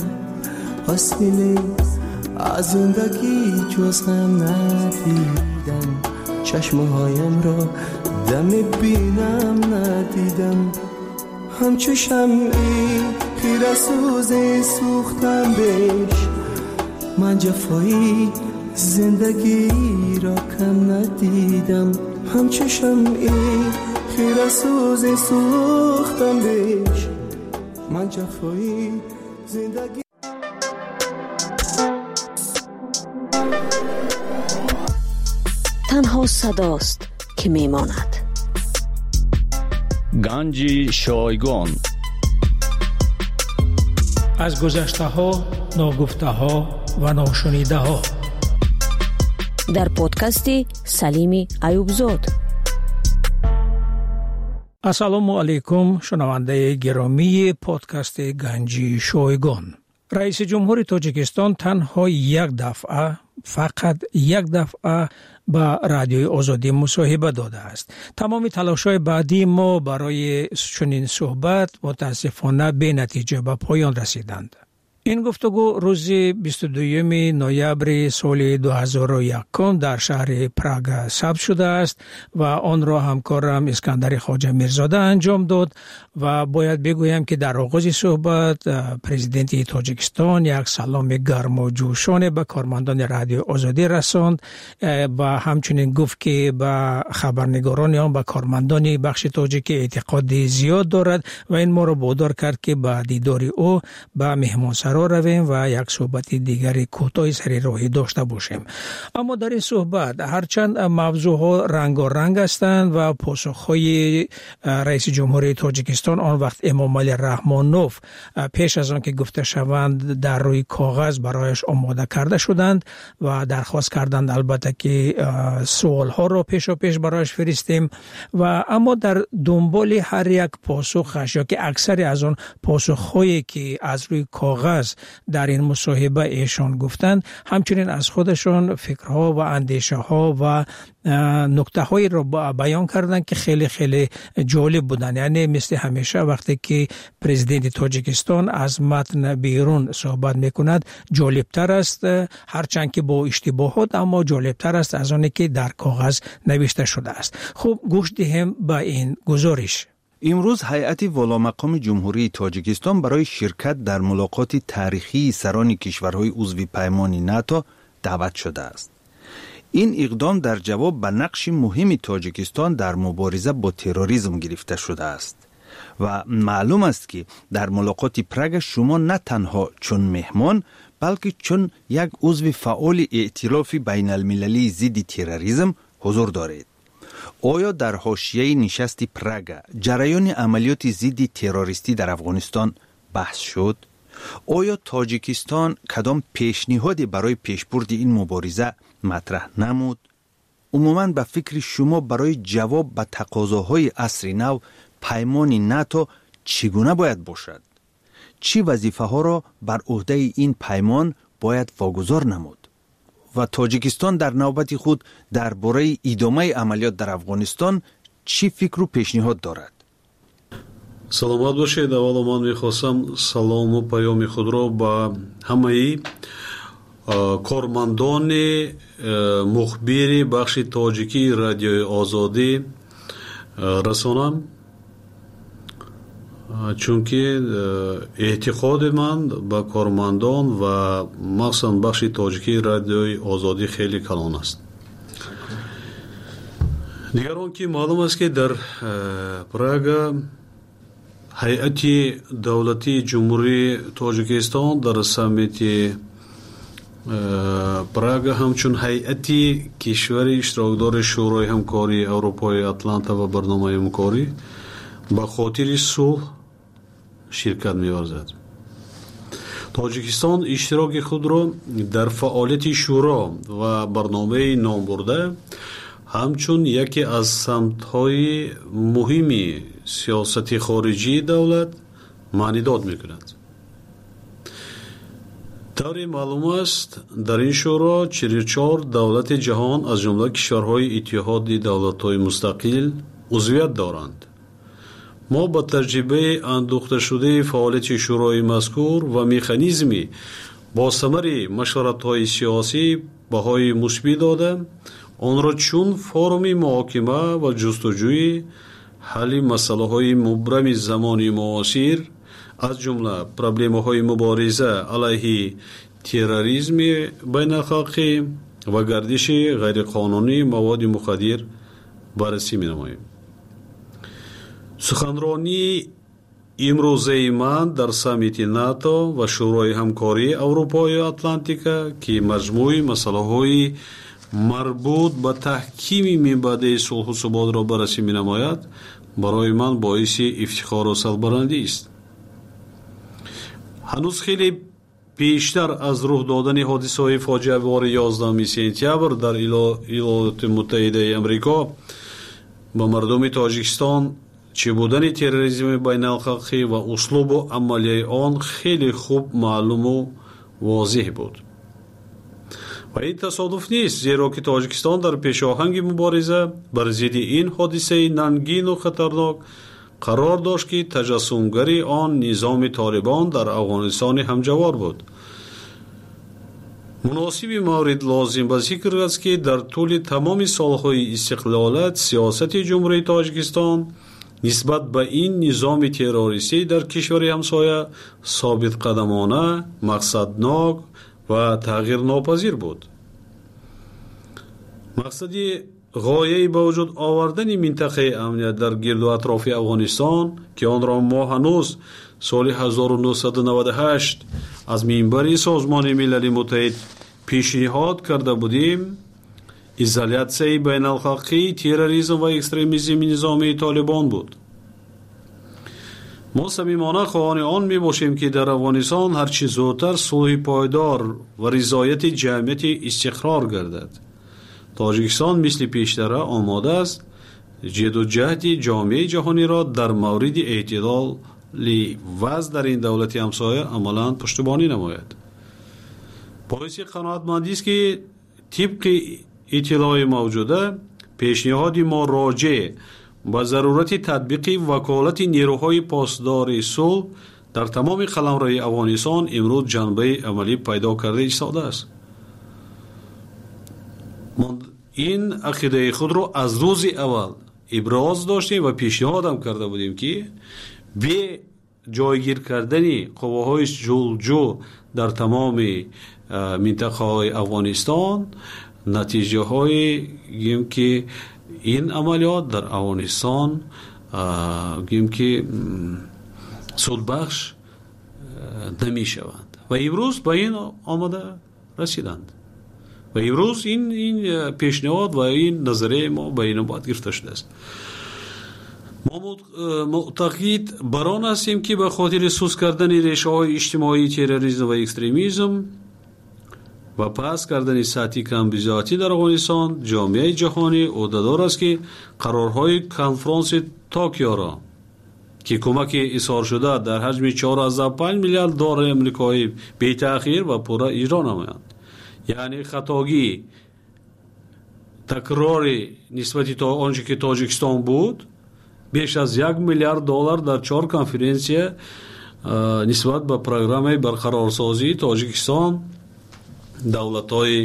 حاصله از زندگی جز غم ندیدم، چشمهایم را دم بینم ندیدم. همچو شمعی خیره سوزه سوختم بهش، من جفایی زندگی را کم ندیدم. همچو شمعی خیره سوزه سوختم بهش، من جفایی زندگی. تنها صداست که میماند. گنج شایگان. از گذشته ها، ناگفته ها و ناشنیده ها. در پادکست سلیم ایوبزاد. السلام علیکم شنونده گرامی پادکست گنج شایگان. رئیس جمهور تاجیکستان تنها یک دفعه، فقط یک دفعه با رادیوی آزادی مصاحبه داده است. تمام تلاش‌های بعدی ما برای چنین صحبت متاسفانه به نتیجه به پایان رسیدند. این گفتگو روز بیست و دوم نوامبر سال دو هزار و یک در شهر پراگ ثبت شده است و آن را همکارم اسکندر خواجه میرزاده انجام داد و باید بگویم که در آغاز صحبت پرزیدنت تاجیکستان یک سلام گرم و جوشانه به کارمندان رادیو آزادی رساند و همچنین گفت که به خبرنگاران آن به کارمندان بخش تاجیک اعتقاد زیاد دارد و این ما را وادار کرد که به دیدار او به مهمانسرا رویم و یک صحبت دیگری کوتاه سری راهی داشته باشیم. اما در این صحبت هرچند موضوعها رنگارنگ هستند و پاسخهای رئیس جمهور تاجیکستان آن وقت امام علی رحمانوف پیش از آن که گفته شوند در روی کاغذ برایش آماده کرده شدند و درخواست کردند البته که سوالها را پیش و پیش برایش فرستیم و اما در دنبال هر یک پاسخش یا که اکثر از آن پاسخهایی که از روی کاغذ در این مصاحبه ایشان گفتند همچنین از خودشان فکرها و اندیشه ها و نکته هایی را بیان کردند که خیلی خیلی جالب بودند. یعنی مثل همیشه وقتی که پرزیدنت تاجیکستان از متن بیرون صحبت میکند جالبتر است، هرچند که با اشتباهات اما جالبتر است از آنی که در کاغذ نوشته شده است. خب گوش دهیم به این گزارش. امروز هیئت والامقام جمهوری تاجیکستان برای شرکت در ملاقات تاریخی سران کشورهای عضو پیمان ناتو دعوت شده است. این اقدام در جواب به نقش مهم تاجیکستان در مبارزه با تروریسم گرفته شده است و معلوم است که در ملاقات پراگ شما نه تنها چون مهمان بلکه چون یک عضو فعال ائتلاف بین المللی ضد تروریسم حضور دارید. آیا در حاشیه نشست پراگ جریان عملیات ضد تروریستی در افغانستان بحث شد؟ آیا تاجیکستان کدام پیشنهادی برای پیشبرد این مبارزه مطرح نمود؟ عموماً به فکر شما برای جواب به تقاضاهای عصر نو پیمان ناتو چگونه باید باشد؟ چه وظیفه ها را بر عهده این پیمان باید واگذار نمود؟ و تاجیکستان در نوبت خود درباره ادامه عملیات در افغانستان چی فکر و پیشنهاد دارد؟ سلامت باشید. اول من میخواستم سلام و پیام خود را با همه کارمندان مخبر بخش تاجیکی رادیوی آزادی رسانم، چون که اعتقاد من به کارمندان و مخصوصا بخش تاجیکی رادیوی آزادی خیلی کلان است. دیگر آن که معلوم است که در پراگ هیئت دولتی جمهوری تاجیکستان در سمیت پراگ همچون هیئت کشور اشتراکدار شورای همکاری اروپای اتلانتا و برنامه همکاری به خاطر صلح شرکت می‌ورزد. تاجیکستان اشتراک خود را در فعالیت شورا و برنامه نام برده همچون یکی از سمت‌های مهم سیاست خارجی دولت معنی داد می‌کند. طوری معلوم است در این شورا چهل و چهار دولت جهان از جمله کشورهای اتحاد دولت‌های مستقل عضویت دارند. ما با تجربه اندوخته شده فعالیت شورای مذکور و مکانیزمی با ثمر مشورت‌های سیاسی بهای مثبت داده آن را چون فورومی محاکمه و جستجوی حل مسائل مبرم زمانی معاصر از جمله پروبلم‌های مبارزه علیه تروریسم بین‌الخلقی و گردش غیرقانونی مواد مخدر بررسی می‌نماییم. سخنرانی امروزه من در سامیت ناتو و شورای همکاری اروپای اتلانتیکا که مجموع مسائل مربوط به تحکیم منبع صلح و ثبات را بررسی می‌نماید برای من باعث افتخار و سربلندی است. هنوز خیلی پیشتر از رخ دادن حادثه‌های فاجعه بار یازدهم سپتامبر در ایالات متحده آمریکا با مردم تاجیکستان چه بودن تروریسم بین‌الخلقی و اسلوب و عملیه آن خیلی خوب معلوم و واضح بود. و این تصادف نیست، زیرا که تاجیکستان در پیشاهنگ مبارزه بر ضد این حادثه ننگین و خطرناک قرار داشت که تجسمگری آن نظام طالبان در افغانستان همجوار بود. مناسب مورد لازم به ذکر است که در طول تمام سالهای استقلالت سیاست جمهوری تاجیکستان نسبت به این نظام تروریستی در کشور همسایه ثابت قدمانه، مقصدناک و تغییر ناپذیر بود. مقصدی غایه به وجود آوردن منطقه امنیت در گرد و اطراف افغانستان که آن را ما هنوز سال هزار و نهصد و نود و هشت از منبر سازمان ملل متحد پیشنهاد کرده بودیم، ایزولیاسیون بین الخلقی، تروریسم و اکستریمیسم نظامی طالبان بود. ما صمیمانه خواهان آن می باشیم که در افغانستان هرچی زودتر صلح پایدار و رضایت جمعیت استقرار گردد. تاجیکستان مثل پیشتر آماده است جد و جهد جامعه جهانی را در مورد اعتدال وضع در این دولت همسایه عملاً پشتیبانی نماید. باعث قناعتمندی است که طبق اطلاع موجوده پیشنهاد ما راجع به ضرورت تطبیق وکالت نیروهای پاسدار صلح در تمام قلمروهای افغانستان امروز جنبه عملی پیدا کرده ایستاده است. ما این عقیده خود را از روز اول ابراز داشتیم و پیشنهاد هم کرده بودیم که به جایگیر کردن قواهای جولجو در تمام منطقه های افغانستان نتیجه های گیم که این عملیات در افغانستان گیم که سودبخش نمی شوند و امروز به این آمده رسیدند و امروز این این پیشنهاد و این نظریه ما به این باید گرفته شده است. ما معتقد بر آن هستیم که به خاطر سوس کردن ریشه های اجتماعی تروریسم و اکستریمیسم و پس کردن سطحی کمبیزاتی در افغانستان جامعه جهانی عهده‌دار است که قرارهای کنفرانس توکیو را که کمک اظهار شده در حجم چهار هزار و پنج میلیارد دلار آمریکایی بی تأخیر و پورا اجرا نمایند. یعنی خطاگی تکراری نسبت تا آنچه که تاجیکستان بود بیش از یک میلیارد دلار در چهار کنفرانسی نسبت به پروگرام برقرارسازی تاجیکستان دولت‌های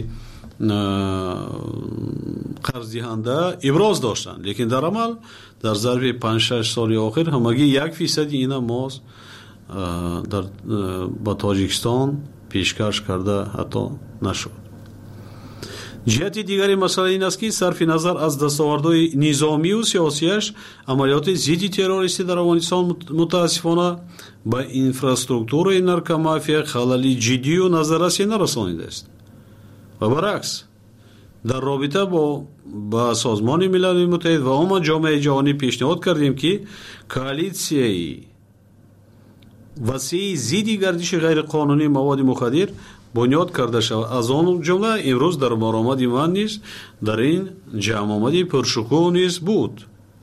قرض دهنده ابراز داشتند، لیکن در عمل در ظرف پنج شش سال آخر همگی یک فیصد اینا ما در با تاجیکستان پیشکش کرده حتی نشد. جهت دیگری مسئله این است که صرف نظر از دستاوردهای نظامی و سیاسیش عملیات ضد تروریستی در افغانستان متاسفانه با اینفراستراکچور نارکومافیا خللی جدی و نظررسی نرسانیده است و برعکس در رابطه با با سازمان ملل متحد و عموم جامعه جهانی پیشنهاد کردیم که کوالیسیای وسیع ضد گردش غیر قانونی مواد مخدر بنیاد کرده شود. از آن جمله امروز در برآمد من نیز در این جمع آمدی پرشکوه نیز بود.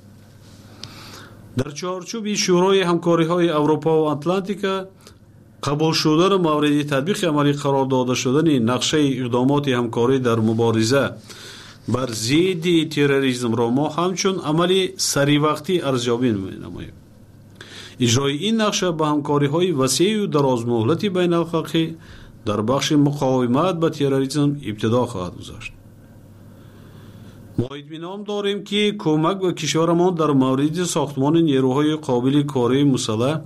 در چارچوب شورای همکاری های اروپا و اتلانتیکا قبول شدن مورد تطبیق عملی قرار داده شدن نقشه اقدامات همکاری در مبارزه بر ضد تروریسم را ما همچون عملی سری وقتی ارزیابی می‌نماییم. اجرای این نقشه به همکاری های وسیع و دراز مهلتی بین الخلقی در بخش مقاومت به تروریسم ابتدا خواهد گذاشت. ما اطمینان داریم که کمک به کشورمان در مورد ساختمان نیروهای قابل کاری مسلح،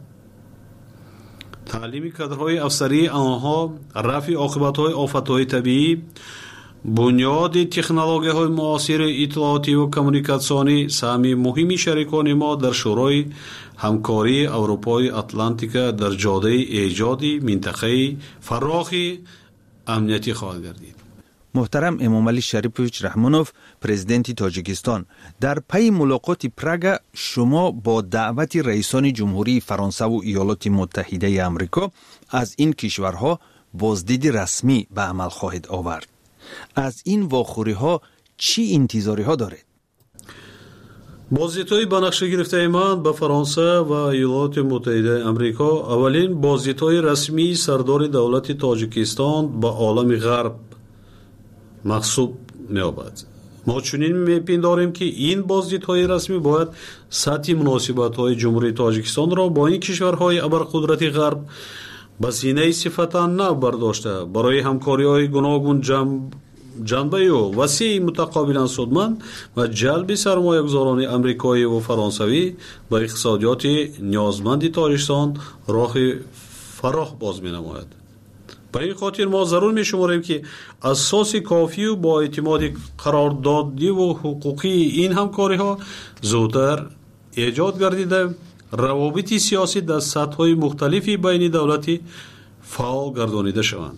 تعلیم کادرهای افسری آنها، رفع عاقبت‌های آفت‌های طبیعی، بنیاد تکنولوژی‌های معاصر اطلاعاتی و کمیونیکاسیونی سهم مهمی شریکان ما در شورای همکاری اروپای اتلانتیک در جاده ایجاد منطقه فراخ امنیتی خواهد گردید. محترم امامعلی شریفویچ رحمانوف، پرزیدنت تاجیکستان، در پی ملاقات پراگ شما با دعوت رئیسان جمهوری فرانسه و ایالات متحده آمریکا از این کشورها بازدید رسمی به عمل خواهد آورد. از این واخوری ها چی انتظاری ها دارید؟ بازدیدهای به نقشه گرفته من به فرانسه و ایالات متحده آمریکا اولین بازدیدهای رسمی سردار دولت تاجیکستان به عالم غرب محسوب می‌یابد. ما چنین می‌پنداریم که این بازدیدهای رسمی باید سطح مناسبت‌های جمهوری تاجیکستان را با این کشورهای ابرقدرت غرب به سینه صفتا نو برداشته برای همکاری‌های گوناگون جنبه و وسیع متقابلا سودمند و جلب سرمایه‌گذاران آمریکایی و فرانسوی به اقتصادیات نیازمند تاجیکستان راه فراخ باز می‌نماید. به این خاطر ما ضرور می‌شماریم که اساس کافی و با اعتماد قراردادی و حقوقی این همکاری‌ها زودتر ایجاد گردیده روابط سیاسی در سطح‌های مختلفی بین دولتی فعال گردانیده شوند.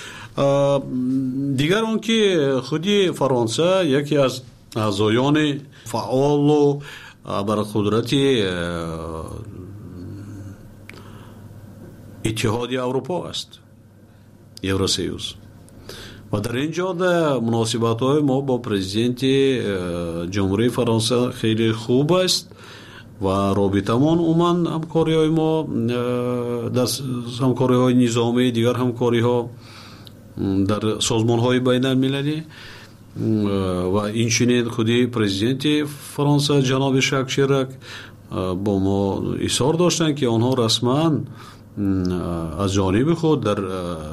دیگر آن که خودی فرانسه یکی از اعضایان فعال و ابرقدرت اتحاد اروپا است، یوراسیوس، و در اینجا در مناسبت‌های ما با پرزیدنت جمهوری فرانسه خیلی خوب است و رابطه‌مان عموماً همکاری‌های ما در همکاری‌های نظامی، دیگر همکاری‌ها در سازمان‌های بین‌المللی و این چنین خودی پرزیدنت فرانسه جناب ژاک شیراک با ما اصرار داشتند که آنها رسما از جانب خود در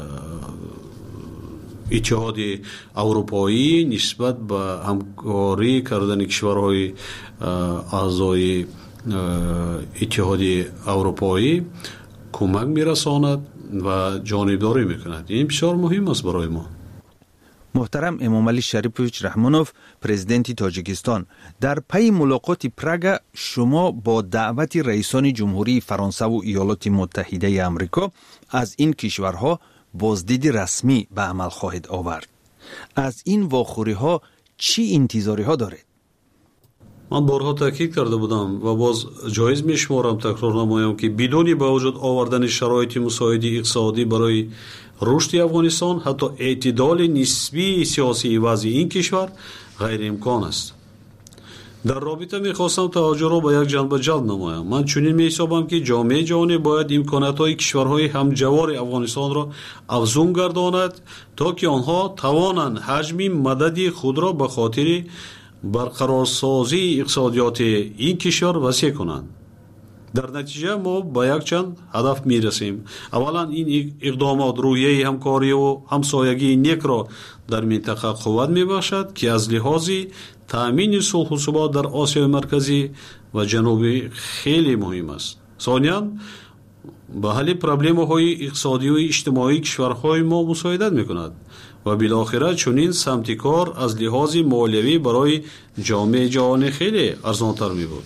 اتحاد اروپایی نسبت به همکاری کردن کشورهای اعضای اتحاد اروپایی کمک میرساند و جانبداری میکند. این بسیار مهم است برای ما. محترم امامعلی شریفویچ رحمانوف، پرزیدنت تاجیکستان، در پی ملاقات پراگ شما با دعوت رئیسان جمهوری فرانسه و ایالات متحده آمریکا از این کشورها بازدید رسمی به عمل خواهد آورد. از این واخوری ها چی انتظاری ها دارید؟ من بارها تاکید کرده بودم و باز جایز میشمارم تکرار نمایم که بدون با وجود آوردن شرایط مساعد اقتصادی برای رشد افغانستان حتی اعتدال نسبی سیاسی وضع این کشور غیر امکان است. در رابطه میخواستم توجه را به یک جنبه جلب نمایم. من چنین میحسابم که جامعه جهانی باید امکانات‌های کشورهای همجوار افغانستان را افزون گرداند تا که آنها توانند حجم مدد خود را به خاطر برقرارسازی اقتصادیات این کشور وسیع کنند. در نتیجه ما به یک چند هدف میرسیم. اولا این اقدامات روحیه همکاری و همسایگی نیک را در منطقه قوت میبخشد که از لحاظ تامین صلح و ثبات در آسیای مرکزی و جنوبی خیلی مهم است. ثانیاً به حل پرابلم‌های اقتصادی و اجتماعی کشورهای ما مساعدت میکند و بالاخره چنین سمت کار از لحاظ مالیوی برای جامعه جهانی خیلی ارزان‌تر میبود.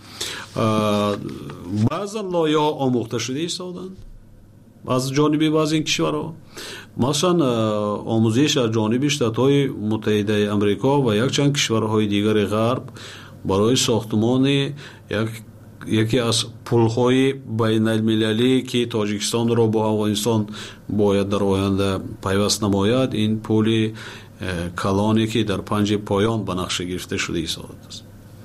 بعضا لایه‌ها آموخته شده ایستادند از جانب بعضی این کشورها، مثلا آموزش از جانب شتات‌های متحده آمریکا و یک چند کشورهای دیگر غرب برای ساختمان یک یکی از پل‌های بین‌المللی که تاجیکستان را با افغانستان باید در آینده پیوست نماید، این پل کلانی که در پنج پایان به نقشه گرفته شده ایستاده است.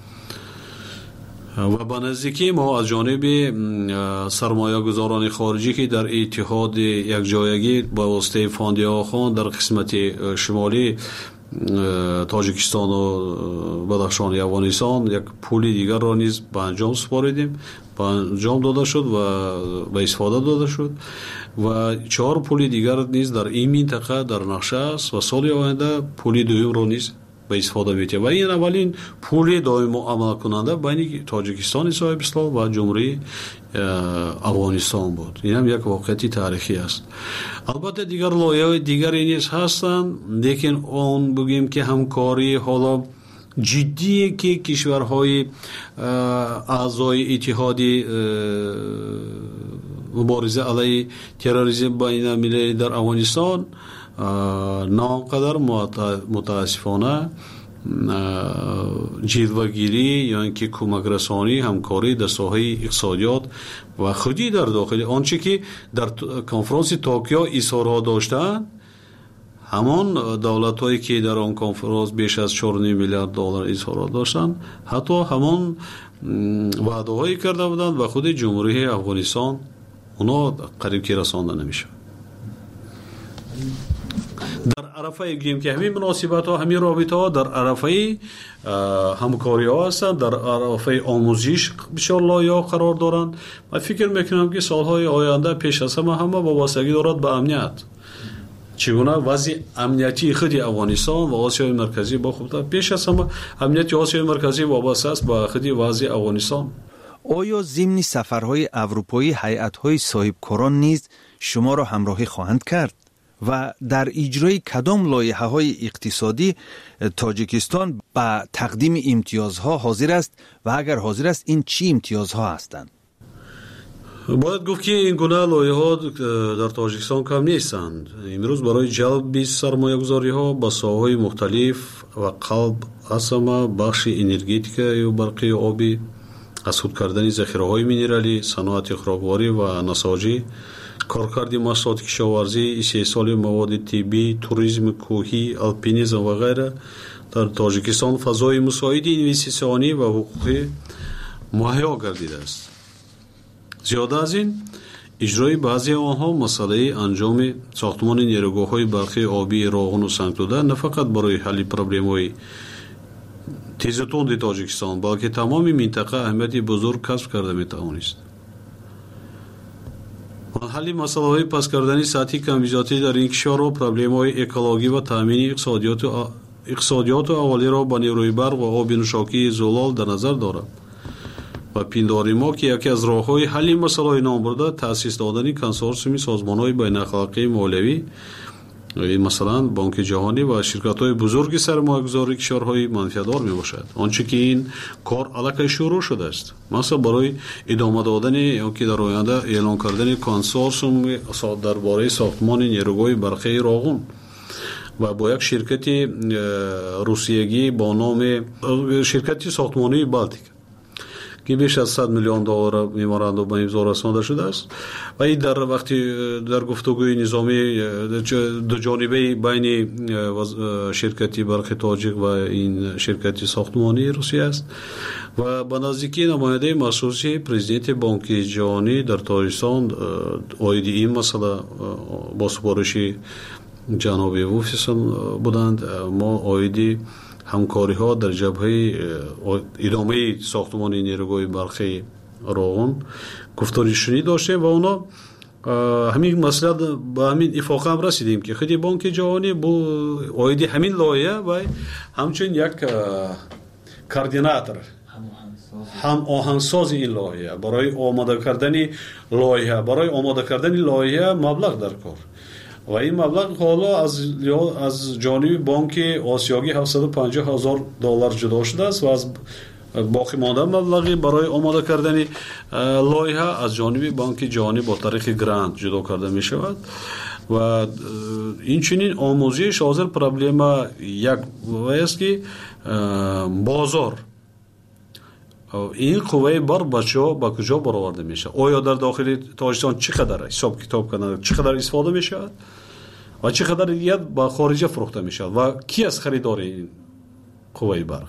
و به نزدیکی ما از جانب سرمایه گذاران خارجی که در اتحاد یک جایگی با واسطه فاندی آخان در قسمت شمالی تاجیکستان و بدخشان افغانستان یک پولی دیگر را نیز به انجام سپاریدیم، به انجام داده شد و به استفاده داده شد و چهار پولی دیگر نیز در این منطقه در نقشه است و سال آینده پولی دوم را نیز به استفاده می‌تید و این اولین پول دائم عمل کننده بین تاجیکستان صاحب اسلام و جمهوری افغانستان بود. این هم یک واقعیت تاریخی است. البته دیگر لایه‌های دیگری نیز هستند، لیکن اون بگیم که همکاری حالا جدی که کشورهای اعضای اتحاد مبارزه علیه تروریسم بین المللی در افغانستان ناقدر متاسفانه جلوه‌گیری یا اینکه کمک رسانی همکاری در ساحه اقتصادیات و خودی در داخل آنچه که در کنفرانس توکیو اظهارها داشتند، همان دولت‌هایی که در آن کنفرانس بیش از چهار و نیم میلیارد دلار اظهارات داشتند حتی همان وعده‌هایی کرده بودند و خود جمهوری افغانستان اونا قریب که رسانده نمیشه. در عرفه گیم که همین مناسبت ها همین رابطه ها در عرفه همکاری ها هستند، در عرفه آموزش بسیار لایه قرار دارند. من فکر میکنم که سالهای آینده پیش از همه همه وابستگی دارد به امنیت، چگونه وضع امنیتی خود افغانستان و آسیای مرکزی با خود پیش از همه امنیت آسیای مرکزی وابسته است به خود وضع افغانستان. آیا ضمن سفرهای اروپایی هیئت‌های صاحبکاران نیز شما را همراهی خواهند کرد و در اجرای کدام لایحه‌های اقتصادی تاجیکستان به تقدیم امتیازها حاضر است و اگر حاضر است این چی امتیازها هستند؟ باید گفت که این گونه لایحه‌ها در تاجیکستان کم نیستند. امروز برای جلب سرمایه‌گذاری‌ها با ساحه‌های مختلف و قلب اصلا بخش انرژتیک یا برقی آبی، اسود کردن ذخیره‌های مینرالی، صنعت خوراکواری و نساجی، کارکرد محصولات کشاورزی، استحصال مواد طبی، توریسم کوهی، الپینیسم و غیره در تاجیکستان فضای مساعد اینوستیسیونی و حقوقی مهیا گردیده است. زیاده از این اجرای بعضی آنها مسئله انجام ساختمان نیروگاه‌های برقی آبی راغون و سنگ‌دوده نه فقط برای حل پروبلم‌های تیزتوند تاجیکستان بلکه تمام منطقه اهمیت بزرگ کسب کرده می‌توانست. حل مسائل پس کردن سطحی کمبودی در این کشور و پروبلم‌های اکولوژی و تامین اقتصادیات و اقتصادیات اولیه را با نیروی برق و آب نوشاکی زلال در نظر دارد و پینداریم ما که یکی از راه‌های حل مسائل نام برده تأسیس دادن کنسورسیوم سازمان‌های بین‌اخلاقی مولوی، مثلا بانک جهانی و شرکت‌های بزرگ سرمایه‌گذاری کشورهای منفعت‌دار میباشد. آنچه که این کار الکی شروع شده است، مثلا برای ادامه دادن یا که در آینده اعلان کردن کنسورسیوم درباره ساختمان نیروگاه برقی راغون و با یک شرکت روسیه‌ای با نام شرکت ساختمانی بالتیک که بیش از صد میلیون دلار ممورندوم به امضا رسانده شده است و این در وقتی در گفتگوی نظامی دو جانبه بین شرکتی برق تاجیک و این شرکتی ساختمانی روسیه است و به نزدیکی نماینده مخصوصی پرزیدنت بانک جهانی در تاجیکستان اوید این مسئله با سپارش جناب ووفیسن بودند. ما اویدی همکاری ها در جبهه ادامه ساختمان نیروگاه برقی راغون گفتارشونی داشتیم و اونا همین مسئله با همین اتفاق هم رسیدیم که خیلی بانک جهانی با اوید همین لایه و همچنین یک کوردیناتور هم آهنگساز این لایه برای آماده کردن لایه برای آماده کردن لایه مبلغ در کار و این مبلغ حالا از از جانب بانک آسیایی هفتصد و پنجاه هزار دلار جدا شده است و از باقی مانده مبلغی برای آماده کردن لایحه از جانب بانک جهانی با طریق گرانت جدا کرده می شود و این چنین آموزش حاضر پروبلم یک است که بازار این قوه بر بچه‌ها با کجا برآورده میشه، آیا در داخل تاجیکستان چقدر حساب کتاب کنند، چقدر استفاده میشه و چقدر دیگه با خارج فروخته میشه و کی از خریدار این قوه برق.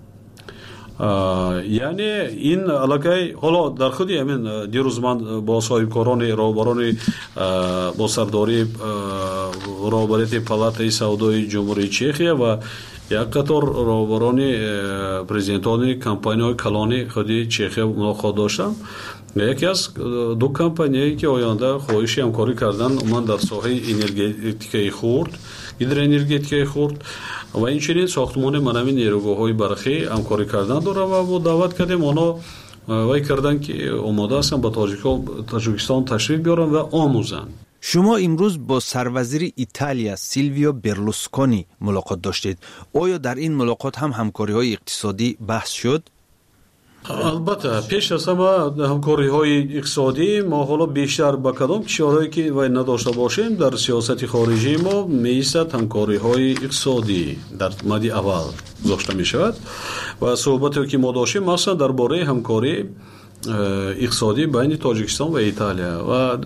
یعنی این علاقه حالا در خودی همین دیروز من با صاحبکاران راهبران با سرداری راهبری پالاتای سودای جمهوری چخیه و یک قطار راهبران پرزیدنتان کمپانی‌های کلانی خودی چخیا ملاقات داشتم. یکی از دو کمپانیایی که آینده خواهش همکاری کردن اومدن در ساحه انرژتیکی خرد، هیدروانرژتیکی خرد و اینچنین ساختمان منوی نیروگاه‌های برقی همکاری کردن داره و ما دعوت کردیم اونا وای کردن که آماده هستن با تاجیکستان تشریف بیارن و آموزن. شما امروز با سروزیر ایتالیا سیلویو برلوسکونی ملاقات داشتید. آیا در این ملاقات هم همکاری‌های اقتصادی بحث شد؟ البته پیش از همه همکاری‌های اقتصادی ما حالا بیشتر با کدام کشورهایی که وای نداشته باشیم در سیاست خارجی ما می‌ایستد همکاری‌های اقتصادی در مد اول گذاشته می‌شود و صحبتی که ما داشتیم مثلا درباره همکاری اقتصادی بین تاجیکستان و ایتالیا و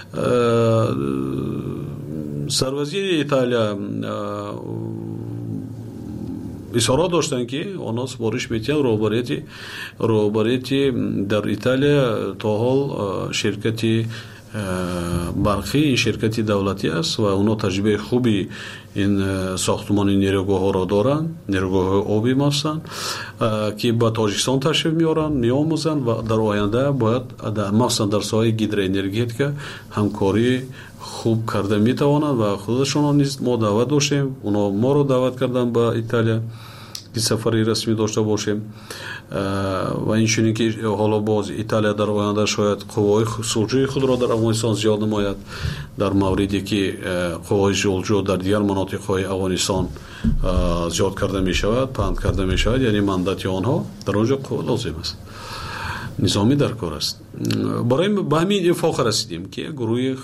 سروزیر ایتالیا اصرار داشتن که اونا سپارش میتین روبریتی روبریتی در ایتالیا تا حال شرکتی برقی این شرکتی دولتی است و اونا تجربه خوبی این ساختمان نیروگاه ها را دارن، نیروگاه آبی مثلا که با تاجیکستان تشریف میارن میآموزن و در آینده باید مثلا در ساحه هیدروانرژی همکاری خوب کرده میتوانند و خودشون نیز ما دعوت داشتیم، اونا ما رو دعوت کردن با ایتالیا که سفری رسمی داشته باشیم و اینچنین که حالا باز ایتالیا در آینده شاید قوای سلجوی خود را در افغانستان زیاد نماید در موردی که قوای سلجو در دیگر مناطق‌های افغانستان زیاد کرده می شود، پند کرده می شود، یعنی مندت آنها در آنجا قوه لازم است، نظامی در کار است. برای به همین اتفاق رسیدیم که گروه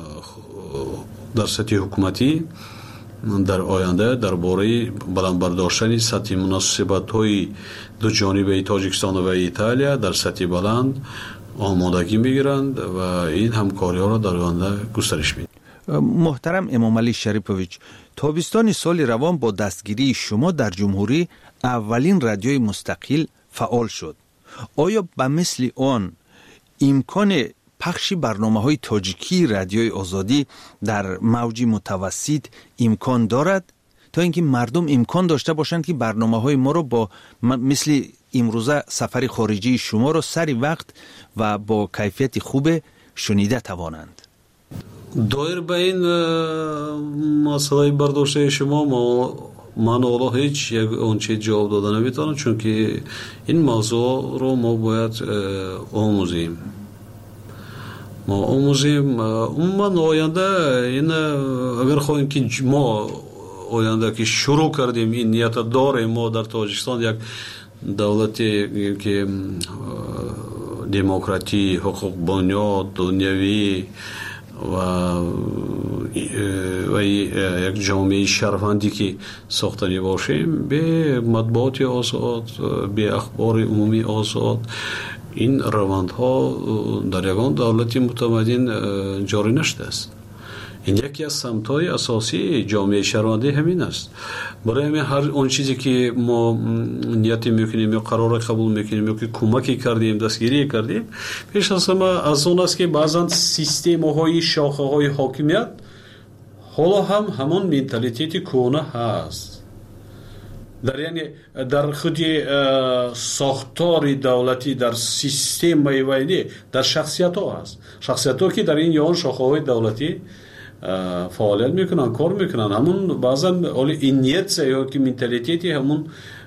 در سطح حکومتی در آینده درباره بلند برداشتن سطح مناسبت‌های دو جانبه تاجیکستان و ایتالیا در سطح بلند آمادگی میگیرند و این همکاری ها را در آینده گسترش میدن. محترم امام علی شریفویچ، تابستان سال روان با دستگیری شما در جمهوری اولین رادیوی مستقل فعال شد. آیا به مثل آن امکان پخش برنامه‌های تاجیکی رادیوی آزادی در موج متوسط امکان دارد تا اینکه مردم امکان داشته باشند که برنامه‌های ما رو با مثل امروزه سفر خارجی شما رو سری وقت و با کیفیت خوب شنیده توانند؟ دایر به این مسئله برداشته شما ما من اولا هیچ یک اونچه جواب داده نمیتونم، چون که این موضوع رو ما باید آموزیم ما آموزیم من آینده این اگر خواهیم که ما آینده که شروع کردیم این نیت داریم ما در تاجیکستان یک دولتی که دموکراتی، حقوق بنیاد، دنیوی و و یک جامعه شهروندی که ساختنی باشیم به مطبوعات آزاد، به اخبار عمومی آزاد، این روندها در یگان دولتی متمدن جاری نشده است. این یکی از سمت‌های اساسی جامعه شهروندی همین است. برای همین هر اون چیزی که ما نیت میکنیم یا قرار قبول میکنیم یا که کمکی کردیم، دستگیری کردیم، پیش از همه از اون است که بعضا سیستم‌های شاخه‌های حاکمیت حالا هم همون منتالیتی کهنه هست. در یعنی در خود ساختار دولتی در سیستم میوانی در شخصیت ها هست، شخصیت ها که در این یان شاخه های دولتی فعالیت میکنن، کار میکنن، همون بعضا این نیت یا که منتالیتی همون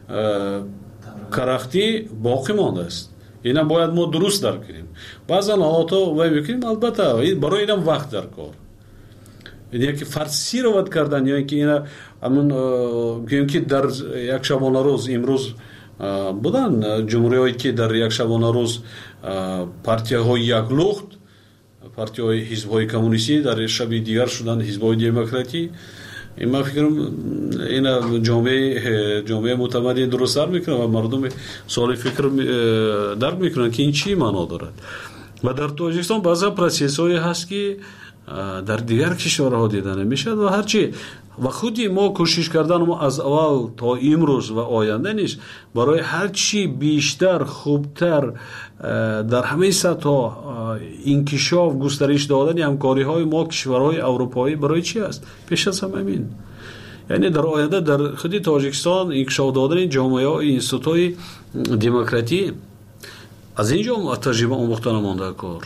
کرختی باقی مانده است. اینا باید ما درست درک کنیم. بعضا حالات وای میکنیم، البته برای اینم وقت در کار، یعنی که فرسی رو ود کردن یا اینکه اینا همون که در یک شبانه روز امروز بودن جمهوری‌هایی که در یک شبانه روز پارتی‌های یک لخت، پارتی‌های حزب‌های کمونیستی در شب دیگر شدن حزب‌های دموکراتی. این من فکرم این جامعه جامعه متمدن درست در میکنه و مردم سوال فکر درک میکنن که این چی معنا دارد. و در تاجیکستان بعضا پروسس‌هایی هست که در دیگر کشورها دیده نمیشد و هرچی و خودی ما کوشش کردن ما از اول تا امروز و آینده نیست برای هرچی بیشتر خوبتر در همه سطح انکشاف گسترش دادن همکاری های ما کشورهای اروپایی برای چی است؟ پیش از همه همین یعنی در آینده در خود تاجیکستان انکشاف دادن جامعه ها اینستیتوت‌های دموکراتی از اینجا تجربه آموختن مانده کار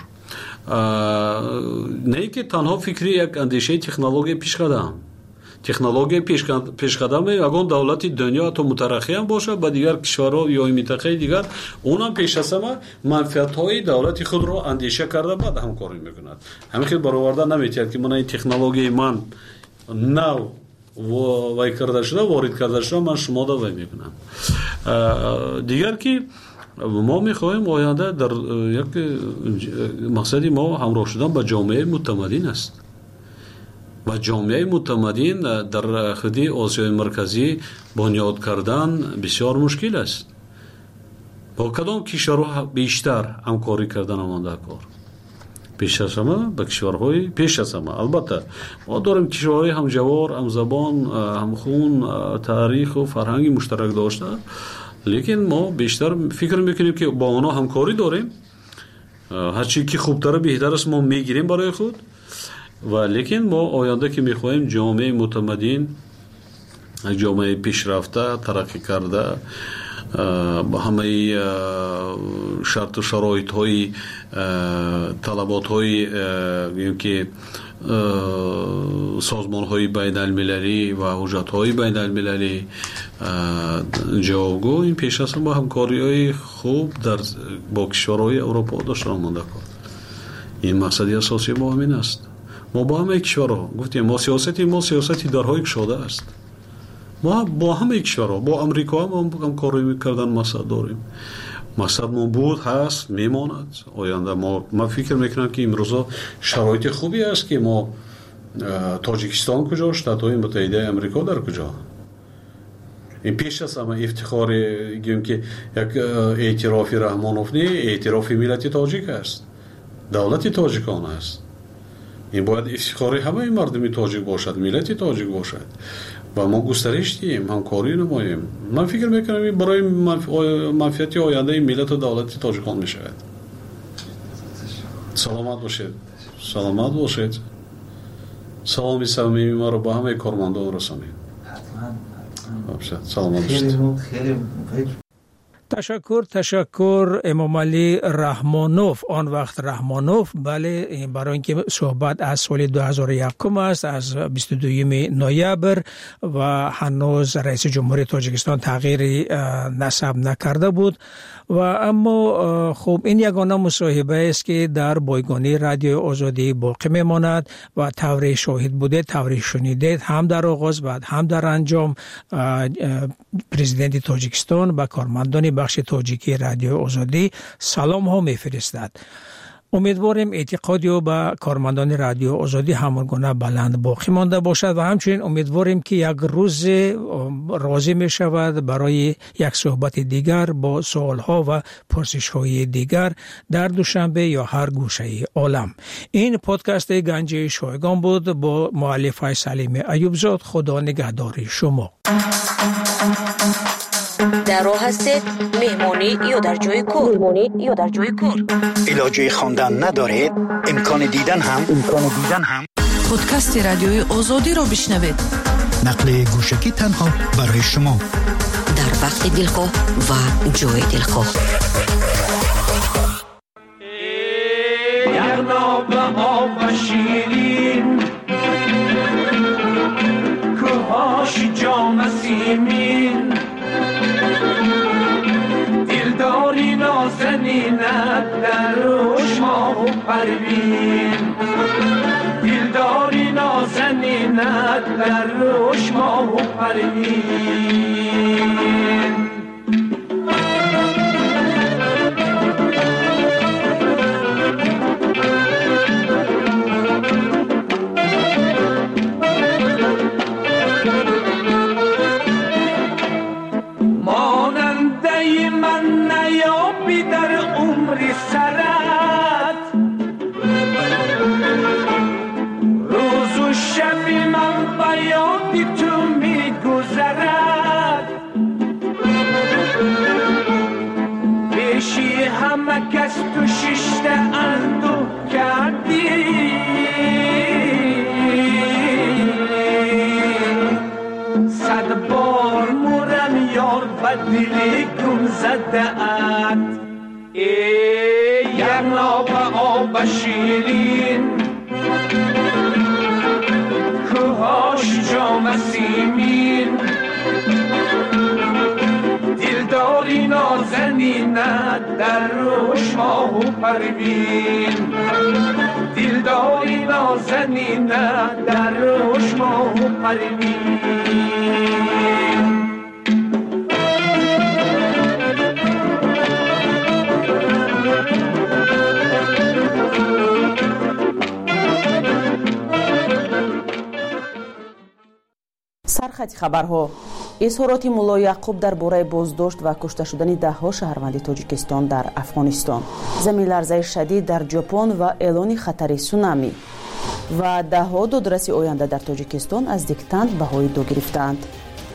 نه که تنها فکری یک اندیشه تکنولوژی پیش قدم تکنولوژی پیش قدم اگر دولت دنیا تو مترقی هم باشه با دیگر کشورها یا منطقه دیگر اونم پیش از همه منفعت های دولت خود رو اندیشه کرده بعد همکاری میکنند همین خیلی برآورده نمیتید که من این تکنولوژی من نو وای کرده شده وارد کرده شده من شما دا وای میکنم دیگر که ما میخواهیم آینده در یک مقصدی ما همراه شدن با جامعه متمدن است و جامعه متمدن در خودی آسیای مرکزی بنیاد کردن بسیار مشکل است با کدام کشورها بیشتر همکاری کردن مانده کار پیش از همه با کشورهای پیش از همه البته ما داریم کشورهای هم جوار هم زبان هم خون تاریخ و فرهنگی مشترک داشته لیکن ما بیشتر فکر میکنیم که با اونا همکاری داریم هرچی که خوبتر بهتر است ما میگیریم برای خود و لیکن ما آینده که میخواهیم جامعه متمدن جامعه پیشرفته ترقی کرده با همه شرط و شرایط های طلبات های که سازمان های بین المللی و حجت های بین المللی جوابگو این پیش از با همکاری های خوب در با کشورهای اروپا داشتن مانده کار این مقصدی اساسی ما همین است ما با همه کشورها گفتیم ما سیاستی ما سیاستی درهای کشاده است ما با همه کشورها با امریکا هم همکاری میکردن مقصد داریم مقصد ما بود هست میماند آینده ما ما فکر میکنم که امروزا شرایط خوبی است که ما تاجیکستان کجا شتات‌های متحده آمریکا در کجا این پیش از همه افتخار گیم که یک اعتراف رحمانوف نه اعتراف ملت تاجیک است دولت تاجیکان است این باید افتخار همه مردم تاجیک باشد ملت تاجیک باشد و ما گسترش دیم همکاری نماییم من فکر میکنم برای منفعت آینده ملت و دولت تاجیکان میشود سلامت باشید سلامت باشید سلامی صمیمی ما رو با همه کارمندان رسانید سلامت باشید تشکر تشکر امام علی رحمانوف آن وقت رحمانوف بله برای اینکه صحبت از سال دو هزار و یک است از بیست و دوم نوامبر و هنوز رئیس جمهوری تاجیکستان تغییری نسب نکرده بود و اما خب این یگانه مصاحبه است که در بایگانی رادیو آزادی باقی میماند و طوری شاهد بوده طوری شنیده هم در آغاز بعد هم در انجام پرزیدنت تاجیکستان و کارمندان بخش تاجیکی رادیو آزادی سلام ها میفرستد. امیدواریم اعتقادی و به کارمندان رادیو آزادی همانگونه بلند باقی مانده باشد و همچنین امیدواریم که یک روز راضی می شود برای یک صحبت دیگر با سوال ها و پرسش های دیگر در دوشنبه یا هر گوشه عالم. این پادکست گنج شایگان بود با مؤلفه سلیم ایوبزاد. خدا نگهدار شما. در راه هستید مهمانی یا در جای کار مهمانی یا در جای کار علاجه خواندن ندارید امکان دیدن هم امکان دیدن هم پادکست رادیوی آزادی رو بشنوید نقل گوشکی تنها برای شما در وقت دلخواه و جای دلخواه یغنا به آب شیرین کوهاش جام سیمین دلداری نازنینت در روش ماه و پروین دلداری نازنینت در روش ماه و پروین کس تو ششته اندو کردی دلی گم زده ات ای یعناب آب شیرین کوهاش جام سیمین دلداری نازنینت در روش ماه و پروین دلداری نازنینت در روش ماه و پروین سرخط خبرها اظهارات ملا یعقوب در باره بازداشت و کشته شدن ده ها شهروند تاجیکستان در افغانستان، زمین لرزه شدید در ژاپن و اعلان خطر سونامی و ده ها دادرسی آینده در تاجیکستان از دیکتاند بهای دو گرفتند.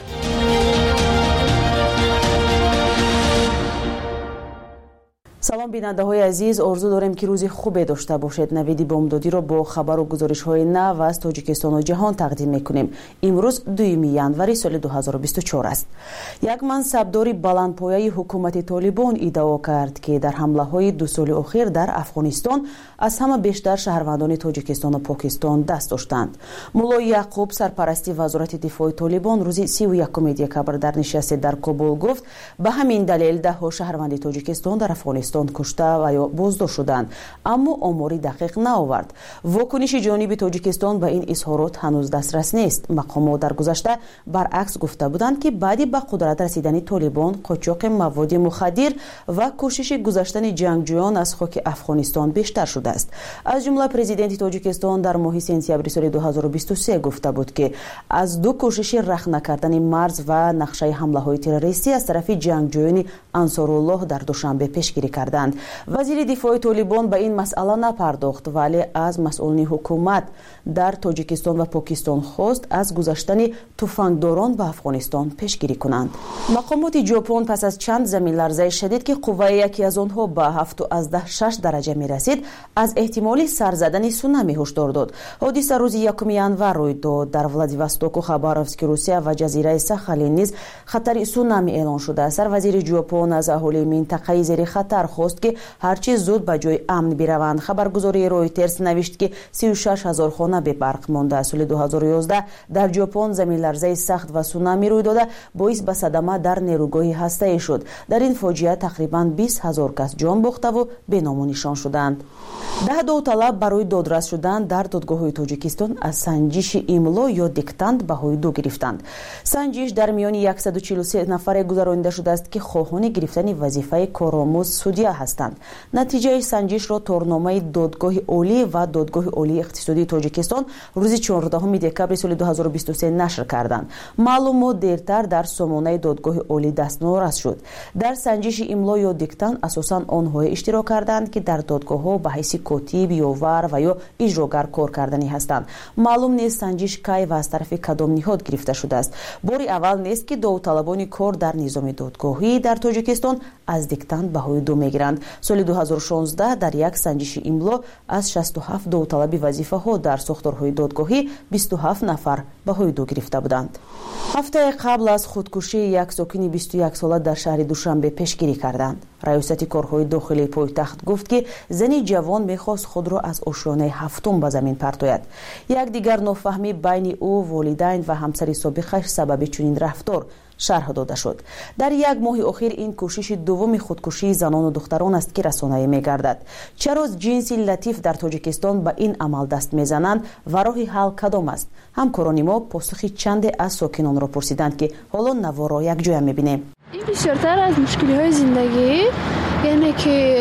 سلام بیننده های عزیز، آرزو داریم که روزی خوبی داشته باشید. نویدی بامدادی را با خبر و گزارش های نو از تاجیکستان و جهان تقدیم میکنیم. امروز دوم ینوری سال دو هزار و بیست و چهار است. یک منصبداری بلندپایه حکومت طالبان ادعا کرد که در حمله های دو سال اخیر در افغانستان از همه بیشتر شهروندان تاجیکستان و پاکستان دست داشتند. ملا یعقوب سرپرستی وزارت دفاع طالبان روز سی و یکم دکبر در نشست در کابل گفت به همین دلیل ده ها شهروند تاجیکستان در افغانستان کشته و یا بازداشت شدند، اما آماری دقیق نآورد. واکنش جانب تاجیکستان به این اظهارات هنوز دسترس نیست. مقامات در گذشته برعکس گفته بودند که بعد به قدرت رسیدن طالبان قاچاق مواد مخدر و کوشش گذشتن جنگجویان از خاک افغانستان بیشتر شده است. از جمله پرزیدنت تاجیکستان در ماه سپتامبر سال دو هزار و بیست و سه گفته بود که از دو کوشش رخنه نکردن مرز و نقشه حمله های تروریستی از طرف جنگجویان انصارالله در دوشنبه پیشگیری کردند. وزیر دفاع طالبان به این مسئله نپرداخت، ولی از مسئولین حکومت در تاجیکستان و پاکستان خواست از گذشتن تفنگداران به افغانستان پیشگیری کنند. مقامات ژاپن پس از چند زمین لرزه شدید که قوه یکی از آنها به هفت از ده شش درجه می رسید، از احتمال سر زدن سونامی هشدار داد. حادثه روز یکم ینور روی داد. در ولادیواستوک و خباروفسک روسیه و جزیره ساخالین نیز خطر سونامی اعلان شده. سروزیر ژاپن از اهالی منطقه زیر خطر خواست که هرچی زود به جای امن بروند. خبرگزاری رویترز نوشت که سی و شش هزار خانه به برق مانده. سال دو هزار و یازده در ژاپن زمین لرزه سخت و سونامی روی داده، باعث به صدمه در نیروگاه هسته‌ای شد. در این فاجعه تقریباً بیست هزار کس جان باخته و به نام و نشان شدند. ده داوطلب برای دادرس شدن در دادگاه‌های تاجیکستان از سنجش املا یا دیکتاند بهای دو گرفتند. سنجش در میان صد و چهل و سه نفر گذرانده شده است که خواهان گرفتن وظیفه کارآموز سودیا هستند. نتیجه سنجش را تورنامه دادگاه عالی و دادگاه عالی اقتصادی تاجیکستان روز چهاردهم دکبر سال دو هزار و بیست و سه نشر کردند. معلومات دیرتر در سامانه دادگاه عالی دستنوارس شد. در سنجش املا یا دیکتاند اساساً آنها اشتراک کردند که در دادگاه‌ها به حیث کاتب، یاور و یا اجراگر کار کردنی هستند. معلوم نیست سنجش کی و از طرف کدام نهاد گرفته شده است. باری اول نیست که داوطلبان کار در نظام دادگاهی در تاجیکستان از دیکتاند بهای دو میگیرند. سال دو هزار و شانزده در یک سنجش املا از شصت و هفت داوطلب وظیفه ها در ساختارهای دادگاهی بیست و هفت نفر بهای دو گرفته بودند. هفته قبل از خودکشی یک ساکن بیست و یک ساله در شهر دوشنبه پیشگیری کردند. ریاست کارهای داخلی پایتخت گفت که زنی جوان میخواست خود را از آشیانه هفتم به زمین پرتاید. یک دیگر نافهمی بین او، والدین و همسر سابقش سبب چنین رفتار شرح داده شد. در یک ماه اخیر این کوشش دوم خودکشی زنان و دختران است که رسانه‌ای می‌گردد. چرا جنسی لطیف در تاجیکستان به این عمل دست میزنند و راه حل کدام است؟ همکاران ما پاسخی چند از ساکنان را پرسیدند که حالا نوا را یک جای می‌بینیم. این بسیارتر از مشکل‌های زندگی، یعنی که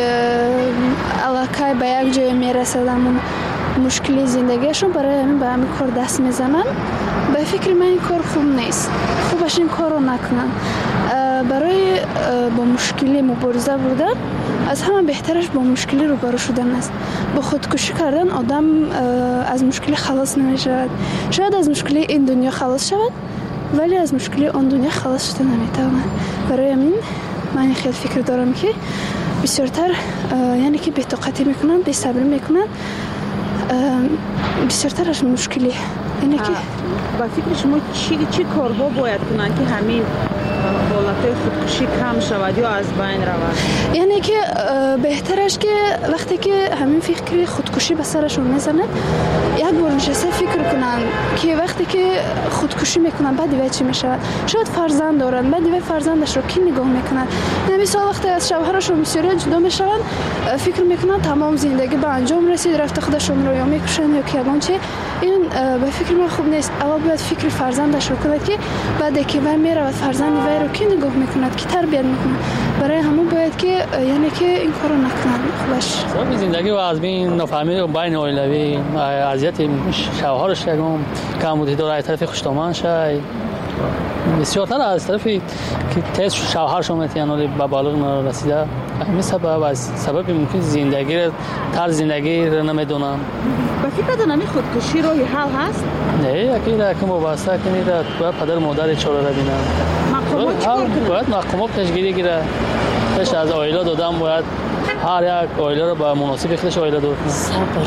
علاقه به یک جای میرسدن مشکلی زندگیشون، برای همین به همین کار دست میزنن. به فکر من این کار خوب نیست، خوبش این کار رو نکنن. برای با مشکلی مبارزه بودن از همه بهترش با مشکلی روبرو شدن است. با خودکشی کردن آدم از مشکلی خلاص نمیشود. شاید از مشکلی این دنیا خلاص شود، ولی از مشکلی آن دنیا خلاص شده نمیتواند. برای همین من خیلی فکر دارم که بسیارتر یعنی که بی‌طاقتی میکنن، بی‌صبری میکنن، بسیارتر از مشکلی یعنی که با فکر شما چی چی کارها باید کنن که همین حالت خودکشی کم شود یا از بین رود؟ یعنی که بهترش که وقتی که همین فکر خودکشی به سرشون میزنه یک بار نشسته فکر کنن که وقتی که خودکشی میکنن بعد دیگه چی میشود. شاید فرزند دارن بعد دیگه فرزندش رو کی نگاه میکنن. یعنی مثلا وقتی از شوهرشون بسیار جدا میشون فکر میکنن تمام زندگی به انجام رسید رفته خودشون رو یا میکشن یا کیان چه. این به فکر من خوب نیست. اول باید فکر فرزندش رو کنه که بعد که بر میره فرزند وی رو کی نگاه میکند کی تربیت میکنه. برای همون باید که یعنی که این کارو نکنن. خوبش سبب زندگی و از بین نفهمی بین اولوی اذیت شوهرش کردم کم بودی داره از طرف خوشتومان شای بسیارتر از طرفی که تست شوهرش اومد یعنی به بالغ رسیده. همین سبب از سبب ممکن زندگی طرز زندگی رو نمیدونم. با فکر دارم خودکشی راهی حل هست؟ نه اکیدا که مباحثه کنید باید پدر مادر چاره را ببینن. مقامات چیکار کنن؟ باید مقامات پیشگیری گیره. پیش از عائله دادن باید هر یک عائله رو به مناسب خودش عائله داد. صبر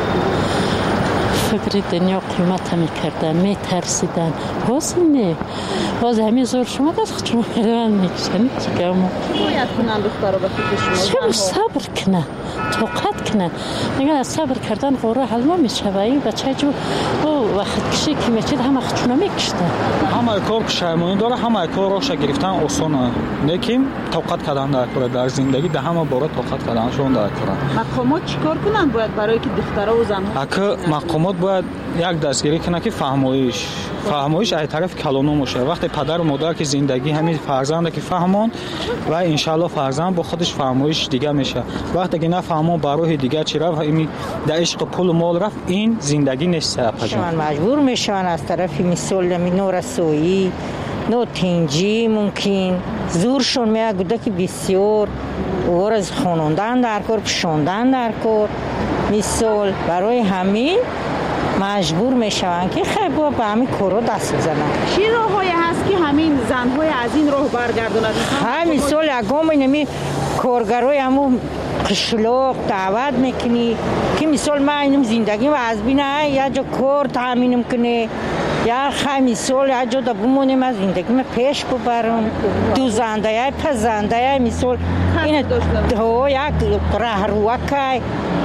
فکر دنیا قیمت میکردن میترسیدن حسن نه باز همین زور شما دست خودشون خیلی میکشن چیکار ما باید کنن دختر رو به فکر شما چه صبر کنن طاقت کنن اگر صبر کردن قرار حل نمیشه و این بچه جو وقت کشی که میچید همه خودشون میکشتن همه کار پشیمانی داره همه کار روش گرفتن آسانه لیکن طاقت کردن در کار در زندگی ده همه باره طاقت کردنشون در کار. مقامات چیکار کنن باید برای که دخترها و زنها اگه مقامات باید یک دستگیری کنه که فهمایش فهمایش از طرف کلانو میشه. وقتی پدر و مادر که زندگی همین فرزند که فهمون و ان شاء الله فرزند با خودش فهمایش دیگه میشه. وقتی که نفهمون برای دیگه چی رفت این در عشق پول و مال رفت این زندگی نیست. شما مجبور میشن از طرف مثال نور سویی نو تنجی ممکن زورشون میگه که بسیار اور از خانوندن در کار پشوندن در کار مثال برای همین مجبور میشوند که خیلی با به همین کارو دست بزنن. چی راههایی هست که همین زنهای از این راه برگردونند؟ همین سال یکم اینمی کارگرای همون قشلاق دعوت میکنی که مثال من اینم زندگی و از بینه یا جا کار تامینم کنه یا خیلی مثال یا جا دا بمونیم از زندگی من پیش ببرم دو زنده یا پزنده یا مثال این دو یک رهروکه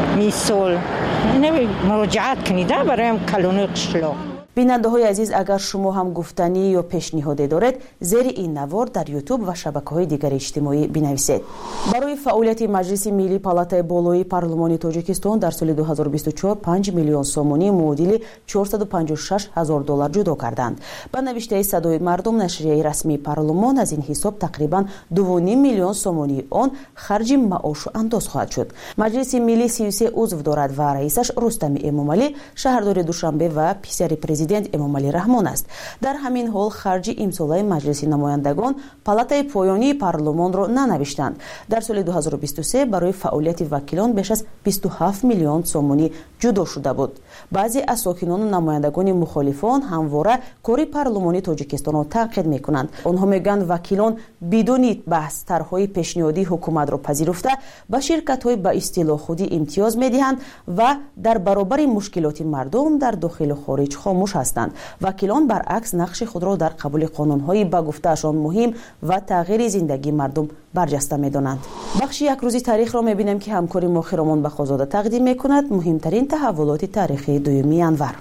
مثال اینه مراجعت کنیده برای کلونی قشلاق. بیننده های عزیز اگر شما هم گفتنی یا پیشنهادی دارید زیر این نوار در یوتیوب و شبکه‌های دیگر اجتماعی بنویسید. برای فعالیت مجلس ملی پالاتای بالایی پارلمانی تاجیکستان در سال دو هزار و بیست و چهار پنج میلیون سومونی معادل چهارصد و پنجاه و شش هزار دلار جدا کردند. با نوشته صدای مردم نشریه رسمی پارلمان از این حساب تقریبا دو و نیم میلیون سومونی آن خرج معاش و انداز خواهد شد. مجلس ملی سی و سه عضو دارد و رئیسش رستم امامعلی شهردار دوشنبه و پسر پرزیدنت امامعلی رحمان است. در همین حال خرج امسال مجلس نمایندگان پالاتای پایانی پارلمان را ننوشتند. در سال دو هزار و بیست و سه برای فعالیت وکیلان بیش از بیست و هفت میلیون سومونی جدا شده بود. بعضی از ساکنان و نمایندگان مخالفان همواره کاری پارلمانی تاجیکستان را تنقید میکنند. آنها میگویند وکیلان بدون بحث طرحهای پیشنهادی حکومت را پذیرفته به شرکت‌های با اصطلاح خودی امتیاز میدهند و در برابر مشکلات مردم در داخل و خارج خاموش هستند. وکیلان برعکس نقش خود را در قبول قانون‌های با گفته‌شان مهم و تغییر زندگی مردم برجسته می‌دانند. بخش یک روزی تاریخ را می‌بینیم که همکاری ما خیرمان بخازاده تقدیم می‌کند مهمترین تحولات تاریخی دوم ینور.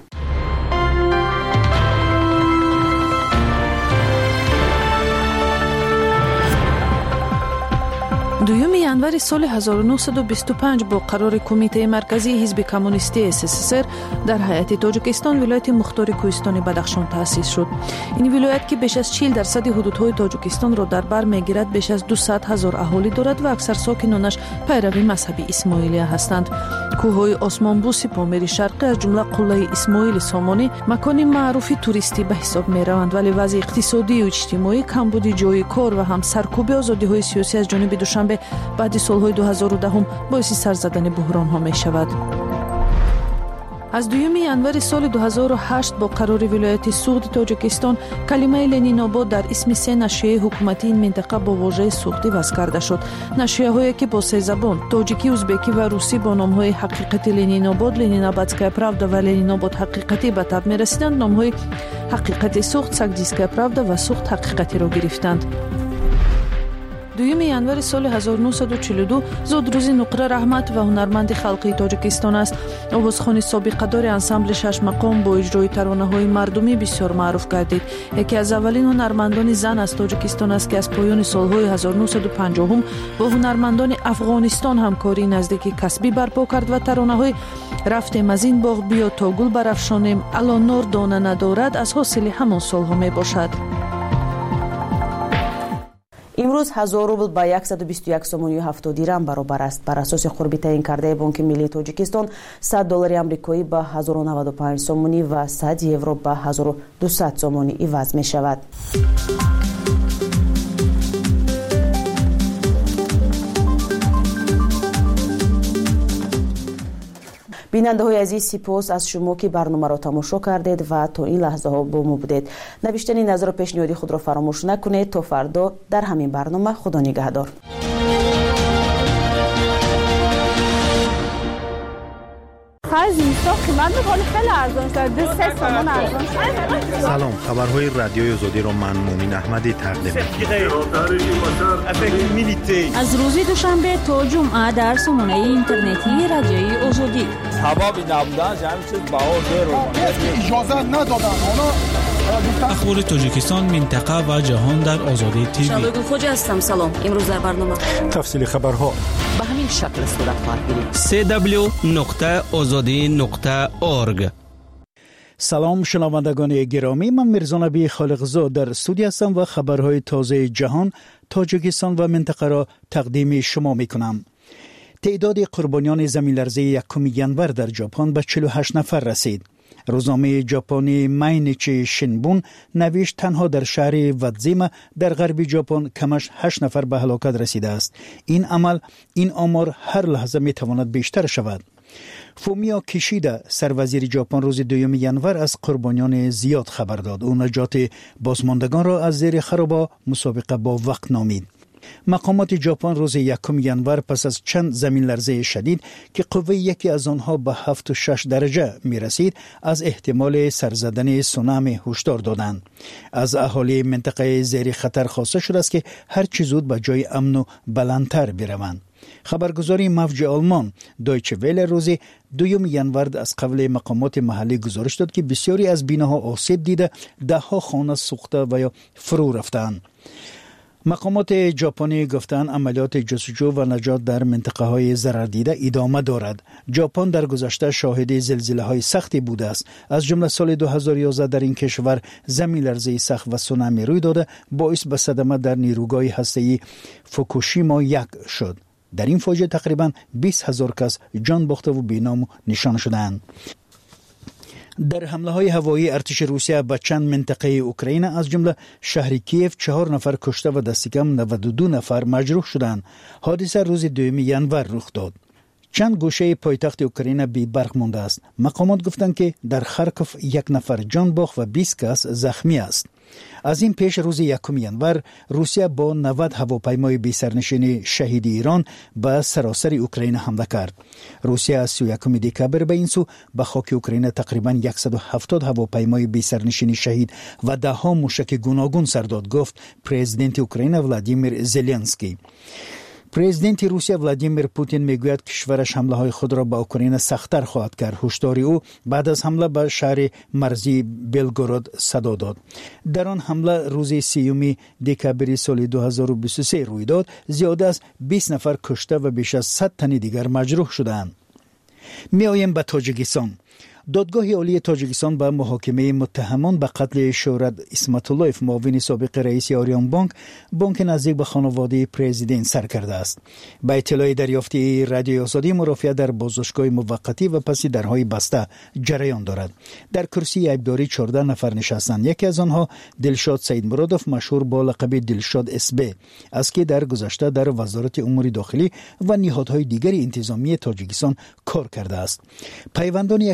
دوم ینور سال هزار و نهصد و بیست و پنج با قرار کمیته مرکزی حزب کمونیستی اس اس اس ار در هیئت تاجیکستان ولایت مختار کوهستان بدخشان تأسیس شد. این ولایت که بیش از چهل درصد حدودهای تاجیکستان را در بر میگیرد بیش از دویست هزار اهالی دارد و اکثر ساکنانش پیروی مذهبی اسماعیلیه هستند. کوههای آسمانبوس پامیر شرقی از جمله قله اسماعیل سامانی مکان معروف توریستی به حساب میروند، ولی وضع اقتصادی و اجتماعی، کمبود جای کار و هم سرکوب آزادی‌های سیاسی از جانب دوشنبه بعد سالهای دو هزار و ده باعث سر زدن بحران ها می شود. از دوم январи соли ду ҳазору ҳашт бо қарори вилояти суғди тоҷикистон калимаи ленинобод дар исми се нашияи ҳукуматии ин минтақа бо вожаи суғдӣ ваз карда шуд. Нашияҳое ки бо се забон тоҷикӣ, узбекӣ ва русӣ бо номҳои ҳақиқати ленинобод, ленинобадская правда ва ленинобод ҳақиқатӣ ба таб мерасиданд, номҳои ҳақиқати суғд, сагдийская правда ва суғд ҳақиқатиро гирифтанд. دوم январи соли ҳазору нуҳсаду чилу ду зуд рӯзи нуқра раҳматова ҳунарманди халқии тоҷикистон аст. овозхони собиқадори ансамбли шашмақом бо иҷрои таронаҳои мардумӣ бисёр маъруф гардид. яке аз аввалин ҳунармандони зан аз тоҷикистон аст ки аз поёни солҳои ҳазору нуҳсаду панҷоҳум бо ҳунармандони афғонистон ҳамкории наздики касбӣ барпо кард ва таронаҳои рафтем аз ин боғ биё то гул барафшонем, алон нор дона надорад аз ҳосили ҳамон солҳо мебошад. имрӯз ҳазор рубл ба яксаду бисту як сомонию ҳафтод дирам баробар аст. бар асоси хурби таъин кардаи бонки миллии тоҷикистон сад доллари амрикоӣ ба ҳазору наваду панҷ сомонӣ ва сад евро ба ҳазору дусад сомонӣ иваз мешавад. бинандаҳои азиз, сипос аз шумо ки барномаро тамошо кардед ва то ин лаҳзаҳо бо мо будед. навиштани назару пешниҳоди худро фаромӯш накунед. То фардо дар ҳамин барнома. худо нигаҳдор. салом, хабарҳои радиои озодиро ман муъмин аҳмадӣ тақдим мекунам. аз рӯзи душанбе то ҷумъа дар сомонаи интернетии радиои озодӣ. ҳабоби набудан ҳамин чиз баҳо зеро иҷоза надоданд. ахбори тоҷикистон, минтақа ва ҷаҳон дар озодӣ тв. шалои хоҷа ҳастам. салом. имрӯз дар барнома тафсили хабарҳо ба ҳамин шакл сурат хоҳад гирифт. се дабл-ю нуқта озодӣ нуқта орг. салом шунавандагони гиромӣ, ман мирзонаби холиқзод дар студия ҳастам ва хабарҳои тозаи ҷаҳон, тоҷикистон ва минтақаро тақдими шумо мекунам. تعداد قربانیان زمین‌لرزه یکم январ در ژاپن به چهل و هشت نفر رسید. روزنامه ژاپنی ماینیچی شینبون نوشت تنها در شهر وادزیما در غرب ژاپن کمش هشت نفر به هلاکت رسیده است. این عمل این آمار هر لحظه می تواند بیشتر شود. فومیو کیشیدا سروزیر ژاپن روز دوم январ از قربانیان زیاد خبر داد. او نجات بازماندگان را از زیر خرابه مسابقه با وقت نامید. مقامات ژاپن روز یکم январ پس از چند زمین لرزه شدید که قوه یکی از آنها به هفت و شش درجه می رسید از احتمال سرزدن سونامی هشدار دادند. از اهالی منطقه زیر خطر خواسته شده است که هر چه زود به جای امن و بلندتر بروند. خبرگزاری موج آلمان دایچه ویله روز دوم январ از قبل مقامات محلی گزارش داد که بسیاری از بیناها آسیب دیده، ده ها خانه سوخته و یا فرو رفتند. مقامات ژاپنی گفتند عملیات جستجو و نجات در منطقه های ضرر دیده ادامه دارد. ژاپن در گذشته شاهد زلزله های سختی بوده است. از جمله سال دو هزار و یازده در این کشور زمین لرزه سخت و سونامی روی داده، باعث به صدمه در نیروگاه هسته‌ای فوکوشیما یک شد. در این فاجعه تقریباً بیست هزار کس جان باخته و بی‌نام نشان شدند. در حمله های هوایی ارتش روسیه به چند منطقه اوکراین از جمله شهر کیف چهار نفر کشته و دست کم نود و دو نفر مجروح شدند. حادثه روز دوم январ رخ داد. چند گوشه پایتخت اوکراین بی برق مانده است. مقامات گفتند که در خارکوف یک نفر جان باخت و بیست کس زخمی است. از این پیش روز یکم январ روسیه با نود هواپیمای بی سرنشین شهید ایران به سراسر اوکراین حمله کرد. روسیه از سی و یکم دکامبر به این سو به خاک اوکراین تقریباً صد و هفتاد هواپیمای بی سرنشین شهید و ده ها موشک گوناگون سر داد، گفت پرزیدنت اوکراین ولادیمیر زلنسکی. پرزیدنت روسیه ولادیمیر پوتین میگوید کشورش حمله های خود را به اوکراین سخت‌تر خواهد کرد. هشدار او بعد از حمله به شهر مرزی بلگراد صدا داد. در آن حمله روز سیوم دکامبر سال دو هزار و بیست و سه روی داد. زیاده از بیست نفر کشته و بیش از صد تن دیگر مجروح شدند. می آییم به تاجیکستان. دادگاه عالی تاجیکستان به محاکمه متهمان به قتل شهرت اسمت‌اللهیف معاون سابق رئیس آریان بانک بانک نزدیک به خانواده پرزیدنت سر کرده است. به اطلاع دریافتی رادیوی آزادی مرافعه در بازداشتگاه موقتی و پس درهای بسته جریان دارد. در کرسی عیبداری چهارده نفر نشستند. یکی از آنها دلشاد سید مرادوف مشهور با لقب دلشاد اسبه است که در گذشته در وزارت امور داخلی و نهادهای دیگر انتظامی تاجیکستان کار کرده است. پیوندان یک از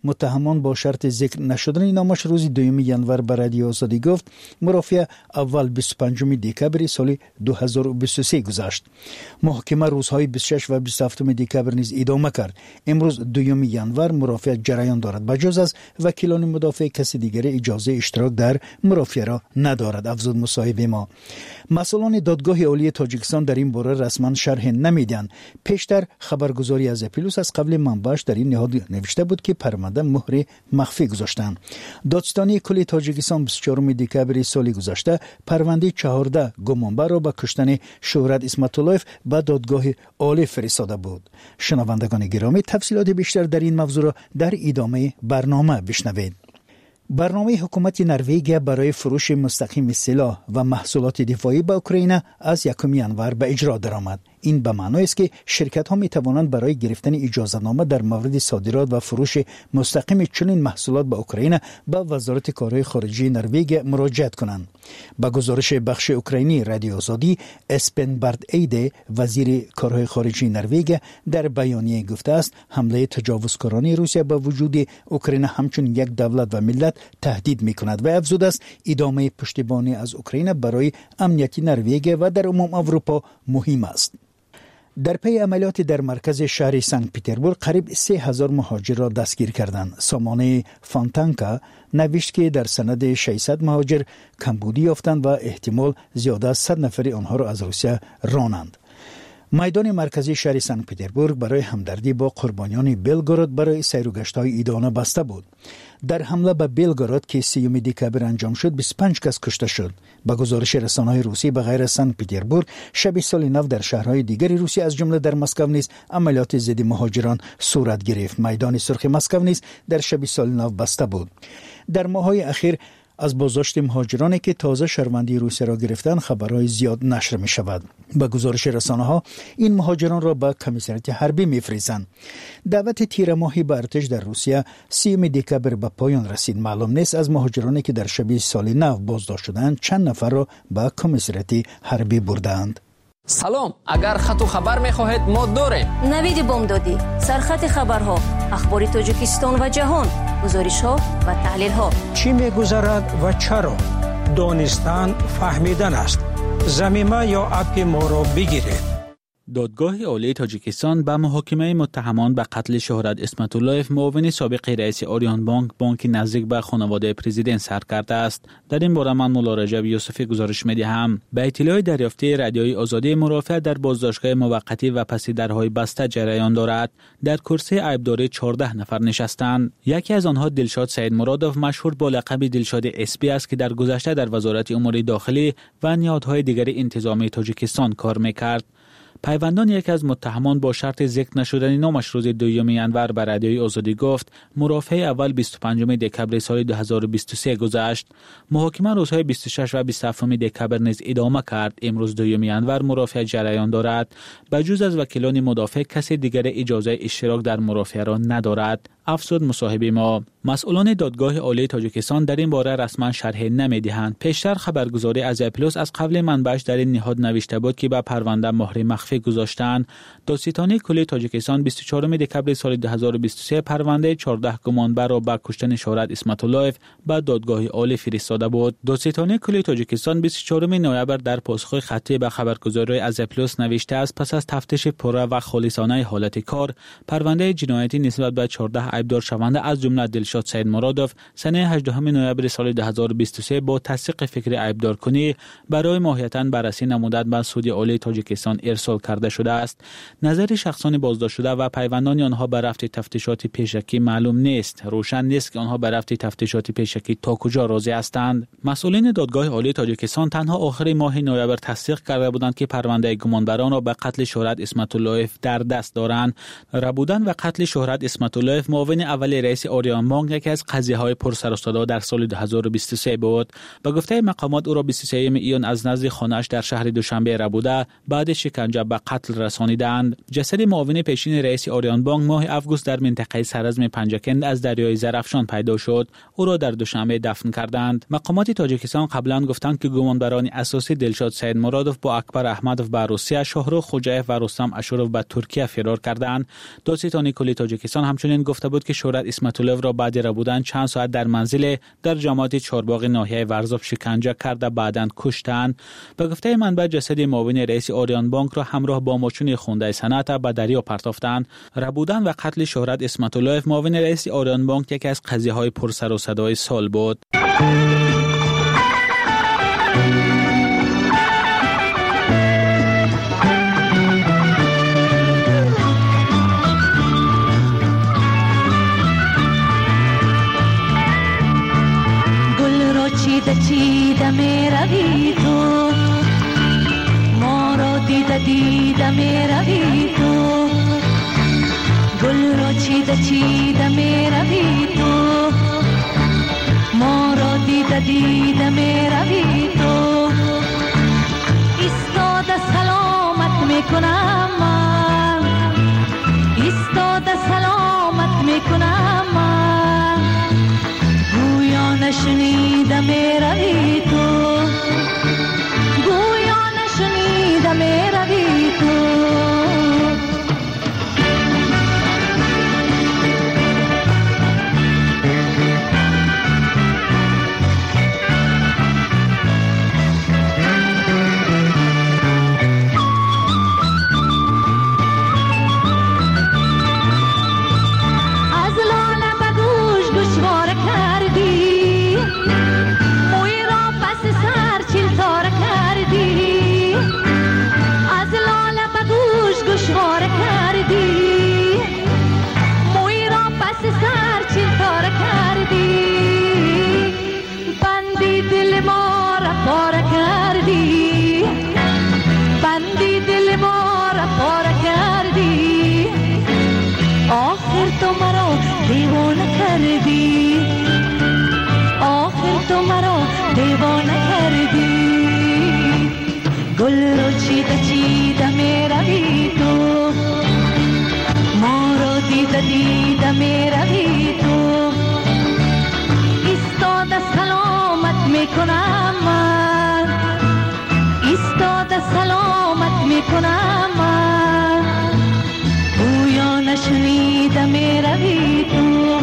متهمان با شرط ذکر نشدن نامش روز دوم ژانویه به رادیو آزادی گفت مرافعه اول بیست و پنجم دکبر سال دو هزار و بیست و سه گذشت. محکمه روزهای بیست و شش و بیست و هفت دکبر نیز ادامه کرد. امروز دوم ژانویه مرافعه جریان دارد. بجز از وکیلان مدافع کسی دیگر اجازه اشتراک در مرافعه را ندارد. افزود مصاحب ما. مسئولان دادگاه عالی تاجیکستان در این باره رسما شرح نمیدن. پیشتر خبرگزاری از اپیلوس از قبل منبعش در این نهاد نوشته بود که پرونده مهر مخفی گذاشتند. دادستانی کلی تاجیکستان بیست و چهارم دکبر سال گذشته پرونده چهارده گمانبر را به کشتن شهرت اسمت اللهیف به دادگاه عالی فرستاده بود. شنوندگان گرامی، تفصیلات بیشتر در این موضوع را در ادامه برنامه بشنوید. برنامه حکومت نروژ برای فروش مستقیم سلاح و محصولات دفاعی به اوکراین از یکم ژانویه به اجرا درآمد. این به معنی است که شرکت ها می توانند برای گرفتن اجازه نامه در مورد صادرات و فروش مستقیم چنین محصولات به اوکراین به وزارت کارهای خارجه نروژ مراجعت کنند. با گزارش بخش اوکراینی رادیو آزادی، اسپن برد ایده وزیر کارهای خارجه نروژ در بیانیه گفته است حمله تجاوزکارانه روسیه به وجود اوکراین همچون یک دولت و ملت تهدید می کند و افزود است ادامه پشتیبانی از اوکراین برای امنیت نروژ و در عموم اروپا مهم است. در پی عملیات در مرکز شهر سنت پترزبورگ قریب سه هزار مهاجر را دستگیر کردند. سامانه فانتانکا نوشت که در سند ششصد مهاجر کمبودی یافتند و احتمال زیاده از صد نفر آنها را از روسیه رانند. میدان مرکزی شهر سنت پترزبورگ برای همدردی با قربانیان بلگراد برای سیر و گشت‌های عیدانه بسته بود. در حمله به بلگراد که سیوم دکبر انجام شد بیست و پنج کس کشته شد. با گزارش رسانه‌های روسی به غیر سنت پترزبورگ شب سال نو در شهرهای دیگر روسیه از جمله در مسکو نیز عملیات ضد مهاجران صورت گرفت. میدان سرخ مسکو نیز در شب سال نو بسته بود. در ماه‌های اخیر از بازداشت مهاجرانی که تازه شهروندی روسیه را گرفتند خبرهای زیاد نشر می شود. با گزارش رسانه‌ها این مهاجران را به کمیسریت حربی می‌فرستند. دعوت تیر ماهی به ارتش در روسیه سیوم دکبر به پایان رسید. معلوم نیست از مهاجرانی که در شب سال نو بازداشت شدند چند نفر را به کمیسریت حربی بردند. سلام، اگر خط و خبر می‌خواهید ما داریم. نوید بامدادی، سرخط خبرها، اخبار تاجیکستان و جهان، گزارش‌ها و تحلیل‌ها. چی می‌گذرد و چرا؟ دانستن فهمیدن است. ضمیمه یا اپ ما را بگیرید. دادگاه عالی تاجیکستان به محاکمه متهمان به قتل شهرت اسمت اللهیف معاون سابق رئیس آریان بانک بانک نزدیک به خانواده پرزیدنت سر کرده است. در این باره من مولا رجب یوسفی گزارش می‌دهم. به اطلاع دریافتی رادیوی آزادی مرافعه در بازداشتگاه موقتی و پس درهای بسته جریان دارد. در کرسی عیبداری چهارده نفر نشستند. یکی از آنها دلشاد سید مرادوف مشهور با لقب دلشاد اسپی است که در گذشته در وزارت امور داخلی و نهادهای دیگر انتظامی تاجیکستان کار می‌کرد. پیوندان یک از متهمان با شرط ذکر نشدن نامش روز دوم ژانویه به رادیوی آزادی گفت مرافعه اول بیست و پنجم دکبر سال دو هزار و بیست و سه گذشت. محاکمه روزهای بیست و شش و بیست و هفت دکبر نیز ادامه کرد. امروز دوم ژانویه مرافعه جریان دارد. بجز از وکیلان مدافع کسی دیگر اجازه اشتراک در مرافعه را ندارد. افزود مصاحب ما. مسئولان دادگاه عالی تاجیکستان در این باره رسما شرح نمی‌دهند. پیشتر خبرگزاری از اپیلوس از قبل منبعش در این نهاد نوشته بود که به پرونده مهر مخفی گذاشتند. دادستانی کلی تاجیکستان بیست و چهارم دکبر سال دو هزار و بیست و سه پرونده چهارده گمانبر را به کشتن شهرت اسمت اللهیف به دادگاه عالی فرستاده بود. دادستانی کلی تاجیکستان بیست و چهارم نوامبر در پاسخ خطی به خبرگزاری از اپیلوس نوشته است پس از تفتیش پره و خالصانه حالت کار پرونده جنایتی نسبت به چهارده عیبدار شونده از جمله دلشاد سید مرادوف سنه هجدهم نوامبر سال دو هزار و بیست و سه با تصدیق فکر عیبدار کنی برای ماهیتاً بررسی نمودن به سود عالی تاجیکستان ارسال کرده شده است. نظر شخصان بازداشت شده و پیوندان آنها به رفت تفتیشات پیشکی معلوم نیست. روشن نیست که آنها به رفت تفتیشات پیشکی تا کجا راضی هستند. مسئولین دادگاه عالی تاجیکستان تنها آخر ماه نوامبر تصدیق کرده بودند که پرونده گمانبران را به قتل شهرت اسمت اللهیف در دست دارند. ربودن و قتل شهرت اسمت اللهیف معاون اول رئیس آریان بانک یکی از قضیه‌های پر سر و صدا در سال دو هزار و بیست و سه بود. با گفته مقامات او را بیست و سوم ایون از نزد خانه‌اش در شهر دوشنبه ربوده بعد شکنجه به قتل رسانیدند. جسد معاون پیشین رئیس آریان بانک ماه آگوست در منطقه سرزم پنجکند از دریای زرافشان پیدا شد. او را در دوشنبه دفن کردند. مقامات تاجیکستان قبلا گفتند که گمانبران اساسی دلشاد سید مرادوف با اکبر احمدوف به روسیه، شاهرخ خوجایف و رستم اشورف به ترکیه فرار کردند. دادستانی کلی تاجیکستان همچنین گفته بود که شهرت اسمتولوف را بعد ربودن چند ساعت در منزل در جامعه چهارباغ ناحیه ورزاب شکنجه کرده بعداً کشتند. به گفته منبع جسد معاون رئیس آریان بانک را همراه با ماشین خونده صنعت به دریا پرتافتند. ربودن و قتل شهرت اسمتولوف معاون رئیس آریان بانک یکی از قضیه‌های پر سر و صدای سال بود. چیده چیده می روی تو، ما را دیده دیده می روی تو، گل را چیده چیده می روی تو، ما را دیده دیده می روی تو، ایستاده سلامت می کنم من، ایستاده سلامت می کنم من، گویا نشنیده می روی تو، گویا نشنیده می روی تو. گل رو چیده چیده می روی تو، ما رو دیده دیده می روی تو، ایستاده سلامت می کنم من، ایستاده سلامت می کنم من، گویا نشنیده می روی تو،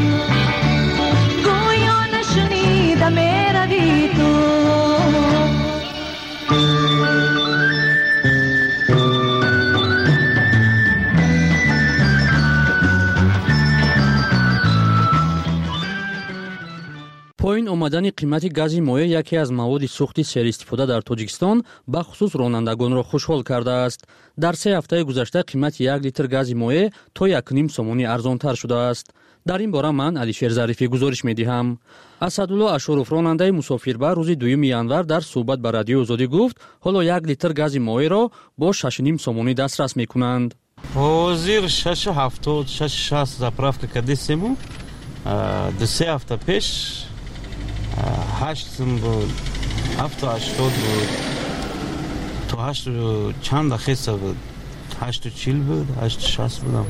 گویا نشنیده می روی تو. پایین آمدن قیمت گاز مایع یکی از مواد سوخت سرای‌استفاده در تاجیکستان به خصوص رانندگان را خوشحال کرده است. در سه هفته گذشته قیمت یک لیتر گاز مایع تا یک و نیم سومانی ارزانتر شده است. در این باره من علیشیر ظریفی گزارش می‌دهم. اسدالله اشرف راننده مسافربر روز دوم январ در صحبت با رادیو آزادی گفت حالا یک لیتر گاز مایع را با شش و نیم сомонӣ دسترس می‌کنند. ҳозир шаш ҳафтод шаш шаст заправка кардесему ду се ҳафта пеш ҳашт сум буд ҳафту ҳаштод буд то ҳашту чанд дахеса буд ҳашту чил буд ҳашту шаст будам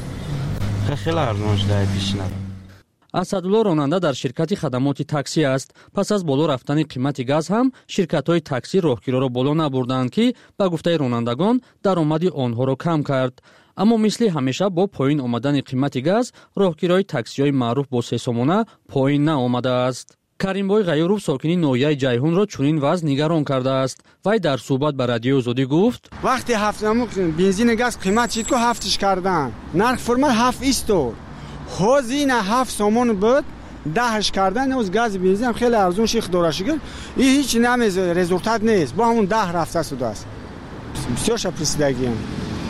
хеле арзон шуда пешина. اسدالله راننده در شرکت خدمات تاکسی است. پس از بالا رفتن قیمت گاز هم شرکت‌های تاکسی راهگیرا را بالا نبردند که به گفته رانندگان درآمد آنها را کم کرد. اما مثل همیشه با پایین آمدن قیمت گاز راهگیرای تاکسی‌های معروف با سه سومانه پایین نآمده است. каримбой ғайюров сокини ноҳияи ҷайҳунро чунин вазъ нигарон кардааст. вай дар суҳбат ба радиои озодӣ гуфт: вақте ҳафтаму бензини газ қимат шид ко ҳафтиш кардан нарх формат ҳафт истор ҳозина ҳафт сомон буд даҳш кардан оз гази бензин хеле арзон ших дора шигир и ҳеҷ намез результат нест бо ҳамун даҳ рафта шудааст. бисёрша присидагиам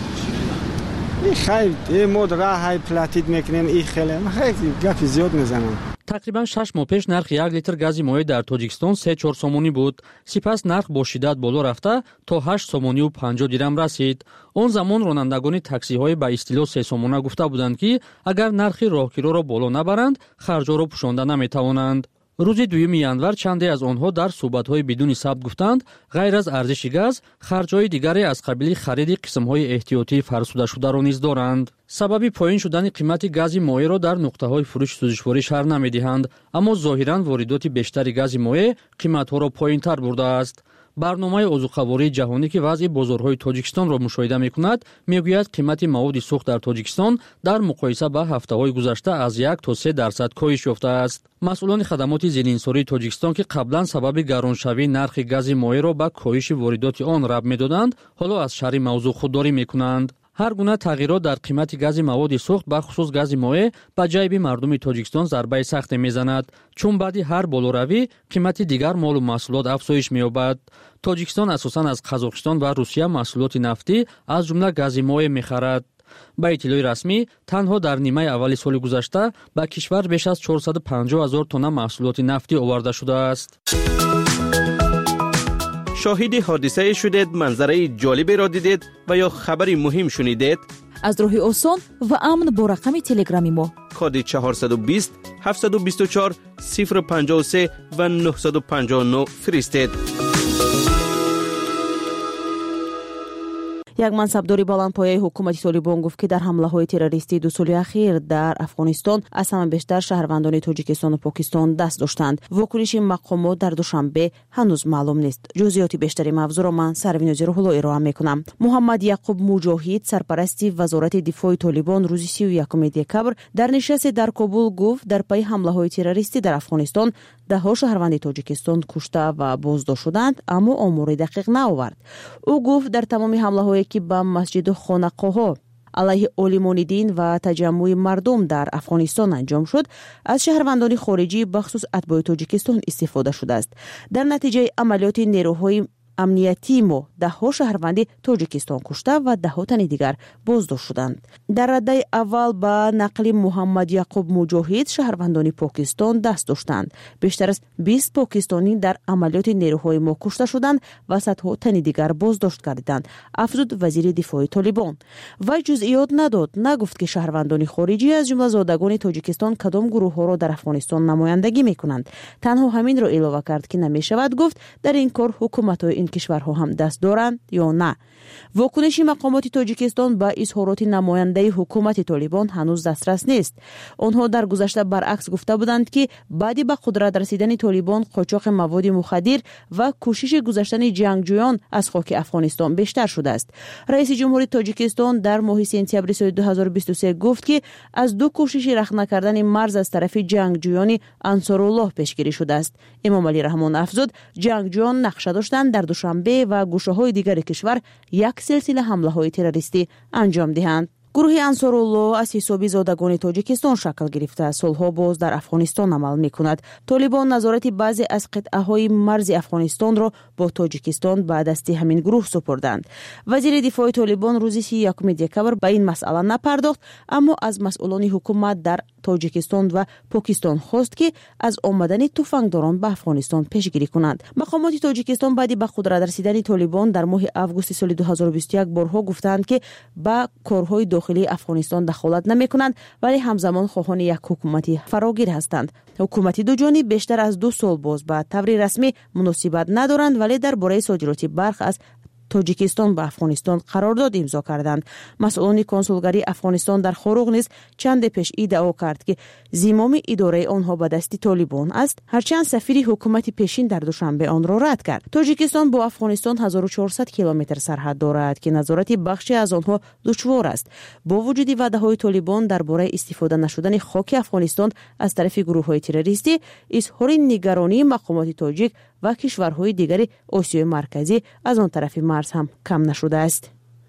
и хайр э мод раҳай платид мекунем и хеле хайр гапи зиёд мезанам. тақрибан шаш моҳ пеш нархи як литр гази моеъ дар тоҷикистон се чор сомонӣ буд. сипас нарх бо шиддат боло рафта то ҳашт сомонию панҷоҳ дирам расид. он замон ронандагони таксиҳои ба истилоҳ се сомона гуфта буданд ки агар нархи роҳгироро боло набаранд харҷҳоро пӯшонда наметавонанд. рӯзи дуюми январ чанде аз онҳо дар суҳбатҳои бидуни сабт гуфтанд ғайр аз арзиши газ харҷҳои дигаре аз қабили хариди қисмҳои эҳтиётии фарсудашударо низ доранд. сабаби поин шудани қимати гази моеъро дар нуқтаҳои фурӯши сӯзишворӣ шарҳ намедиҳанд, аммо зоҳиран воридоти бештари гази моеъ қиматҳоро поинтар бурдааст. барномаи озуқавории ҷаҳонӣ ки вазъи бозорҳои Тоҷикистонро мушоҳида мекунад, мегӯяд қимати маводи сӯхт дар Тоҷикистон дар муқоиса ба ҳафтаҳои гузашта аз як то се дарсад коҳиш ёфтааст. масъулони хадамоти зериинсории Тоҷикистон ки қаблан сабаби гароншавии нархи гази моеъро ба коҳиши воридоти он раб медоданд, ҳоло аз шарҳи мавзӯъ худдорӣ мекунанд. ҳар гуна тағйирот дар қимати гази маводи сӯхт бахусус гази моеъ ба ҷайби мардуми Тоҷикистон зарбаи сахте мезанад, чун баъди ҳар болоравӣ қимати дигар молу маҳсулот афзоиш меёбад. Тоҷикистон асосан аз Қазоқистон ва Русия маҳсулоти нафтӣ аз ҷумла гази моеъ мехарад. ба иттилои расмӣ, танҳо дар нимаи аввали соли гузашта ба кишвар беш аз чорсаду панҷоҳ ҳазор тонна маҳсулоти нафтӣ оварда шудааст. شاهد حادثه شدید، منظره جالبی را دیدید و یا خبری مهم شنیدید؟ از راه آسان و امن با رقم تلگرامی ما کد چهارصد و بیست هفتصد و بیست و چهار صفر پنجاه و سه و نهصد و پنجاه و نه فرستید. як мансабдори баландпояи ҳукумати Толибон гуфт ки дар ҳамлаҳои террористии ду соли ахир дар Афғонистон аз ҳама бештар шаҳрвандони Тоҷикистону Покистон даст доштанд. Вокуниши мақомот дар душанбе ҳанӯз маълум нест. ҷузъиёти бештари мавзӯъро ман Сарвинози Рӯҳулло ироа мекунам. Муҳаммад Яқуб Муҷоҳид, сарпарасти вазорати дифои Толибон, рӯзи сию якуми декабр дар нишасте дар Кобул гуфт дар пайи ҳамлаҳои террористӣ дар Афғонистон даҳо шаҳрванди Тоҷикистон кушта ва боздошт шуданд, аммо омори дақиқ наовард. ӯ гуфт дар тамоми ҳамлаҳое ки ба масҷиду хонақоҳо алайҳи олимони дин ва таҷаммӯи мардум дар Афғонистон анҷом шуд, аз шаҳрвандони хориҷӣ бахусус атбои Тоҷикистон истифода шудааст. дар натиҷаи амалиёти нерӯҳои амниятии мо даҳо шаҳрванди Тоҷикистон кушта ва даҳо тани дигар боздошт шуданд. дар раддаи аввал ба нақли Муҳаммад Яқуб Муҷоҳид шаҳрвандони Покистон даст доштанд. бештар аз бист покистонӣ дар амалиёти нерӯҳои мо кушта шуданд ва садҳо тани дигар боздошт гардиданд, афзуд вазири дифои Толибон. вай ҷузъиёт надод, нагуфт ки шаҳрвандони хориҷӣ аз ҷумла зодагони Тоҷикистон кадом гурӯҳҳоро дар Афғонистон намояндагӣ мекунанд. танҳо ҳаминро илова кард ки намешавад гуфт дар ин кор ҳукуматҳои ин кишварҳо ҳам даст доранд ё на. вокуниши мақомоти Тоҷикистон ба изҳороти намояндаи ҳукумати Толибон ҳанӯз дастрас нест. онҳо дар гузашта баръакс гуфта буданд ки баъди ба қудрат расидани Толибон қочоқи маводи мухаддир ва кӯшиши гузаштани ҷангҷӯён аз хоки Афғонистон бештар шудааст. раиси ҷумҳури Тоҷикистон дар моҳи сентябри соли ду ҳазору бисту се гуфт ки аз ду кӯшиши рах накардани марз аз тарафи ҷангҷӯёни Ансоруллоҳ пешгирӣ шудааст. Эмомалӣ Раҳмон афзуд, ҷангҷӯён нақша доштанд дар Душанбе ва гӯшаҳои дигари кишвар як силсила ҳамлаҳои террористӣ анҷом диҳанд. гурӯҳи Ансоруллоҳ аз ҳисоби зодагони Тоҷикистон шакл гирифта солҳо боз дар Афғонистон амал мекунад. Толибон назорати баъзе аз қитъаҳои марзи Афғонистонро бо Тоҷикистон ба дасти ҳамин гурӯҳ супурданд. вазири дифои Толибон рӯзи сию якуми декабр ба ин масъала напардохт, аммо аз масъулони ҳукумат дар Тоҷикистон ва Покистон хост ки аз омадани туфангдорон ба Афғонистон пешгирӣ кунанд. мақомоти Тоҷикистон баъди ба қудрат расидани Толибон дар моҳи августи соли ду ҳазору бисту як борҳо гуфтанд ки ба корҳои дохилии Афғонистон дахолат намекунанд, вале ҳамзамон хоҳони як ҳукумати фарогир ҳастанд. ҳукумати дуҷониб бештар аз ду сол боз ба таври расмӣ муносибат надоранд, вале дар бораи содироти барх аз Тоҷикистон ба Афғонистон қарордод имзо карданд. масъулони консулгарии Афғонистон дар Хоруғ низ чанде пеш иддао кард ки зимоми идораи онҳо ба дасти Толибон аст, ҳарчанд сафири ҳукумати пешин дар Душанбе онро рад кард. Тоҷикистон бо Афғонистон ҳазору чорсад километр сарҳад дорад ки назорати бахше аз онҳо душвор аст. бо вуҷуди ваъдаҳои Толибон дар бораи истифода нашудани хоки Афғонистон аз тарафи гурӯҳҳои террористӣ, изҳори нигаронии мақомоти тоҷик ва кишварҳои дигари Осиёи марказӣ аз он тарафи марз ҳам кам нашудааст.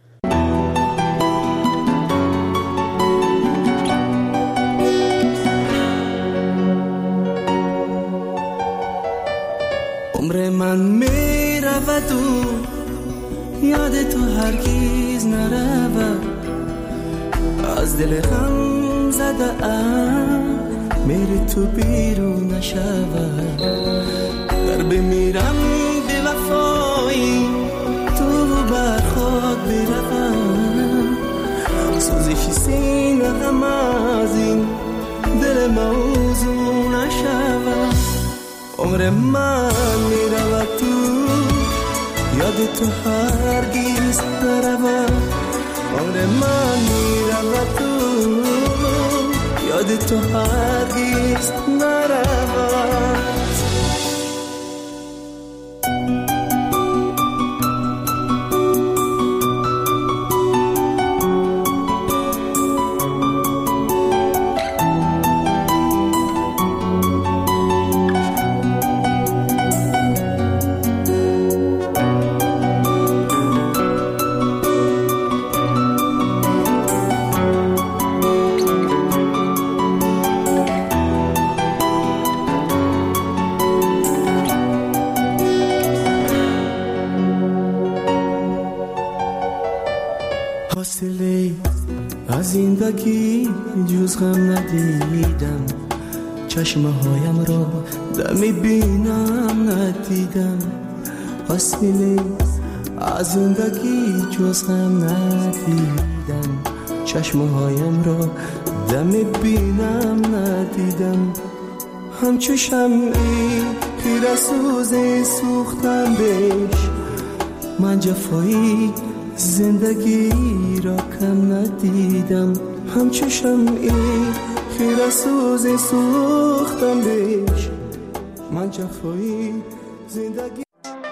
عمر من میرود و یاد تو هرگز نرود، از دل غم زده ام میری تو بیرون نشود. در بمیرم به وفایی تو بر خود بروم، سوزش سینه غم از این دل موضوع نشود. عمر من میرود تو یاد تو هرگز نرود، عمر من میرود تو یاد تو هرگز نرود. زندگی جز غم ندیدم، چشمه هایم را دمی بینم ندیدم. حاصل از زندگی جز غم ندیدم، چشمه هایم را دمی بینم ندیدم. همچو شمعی خیره سوزی سوختم بهش، من جفایی زندگی را کم ندیدم. همچو شمعی خیره سوزی سوختم بهش، من جفایی زندگی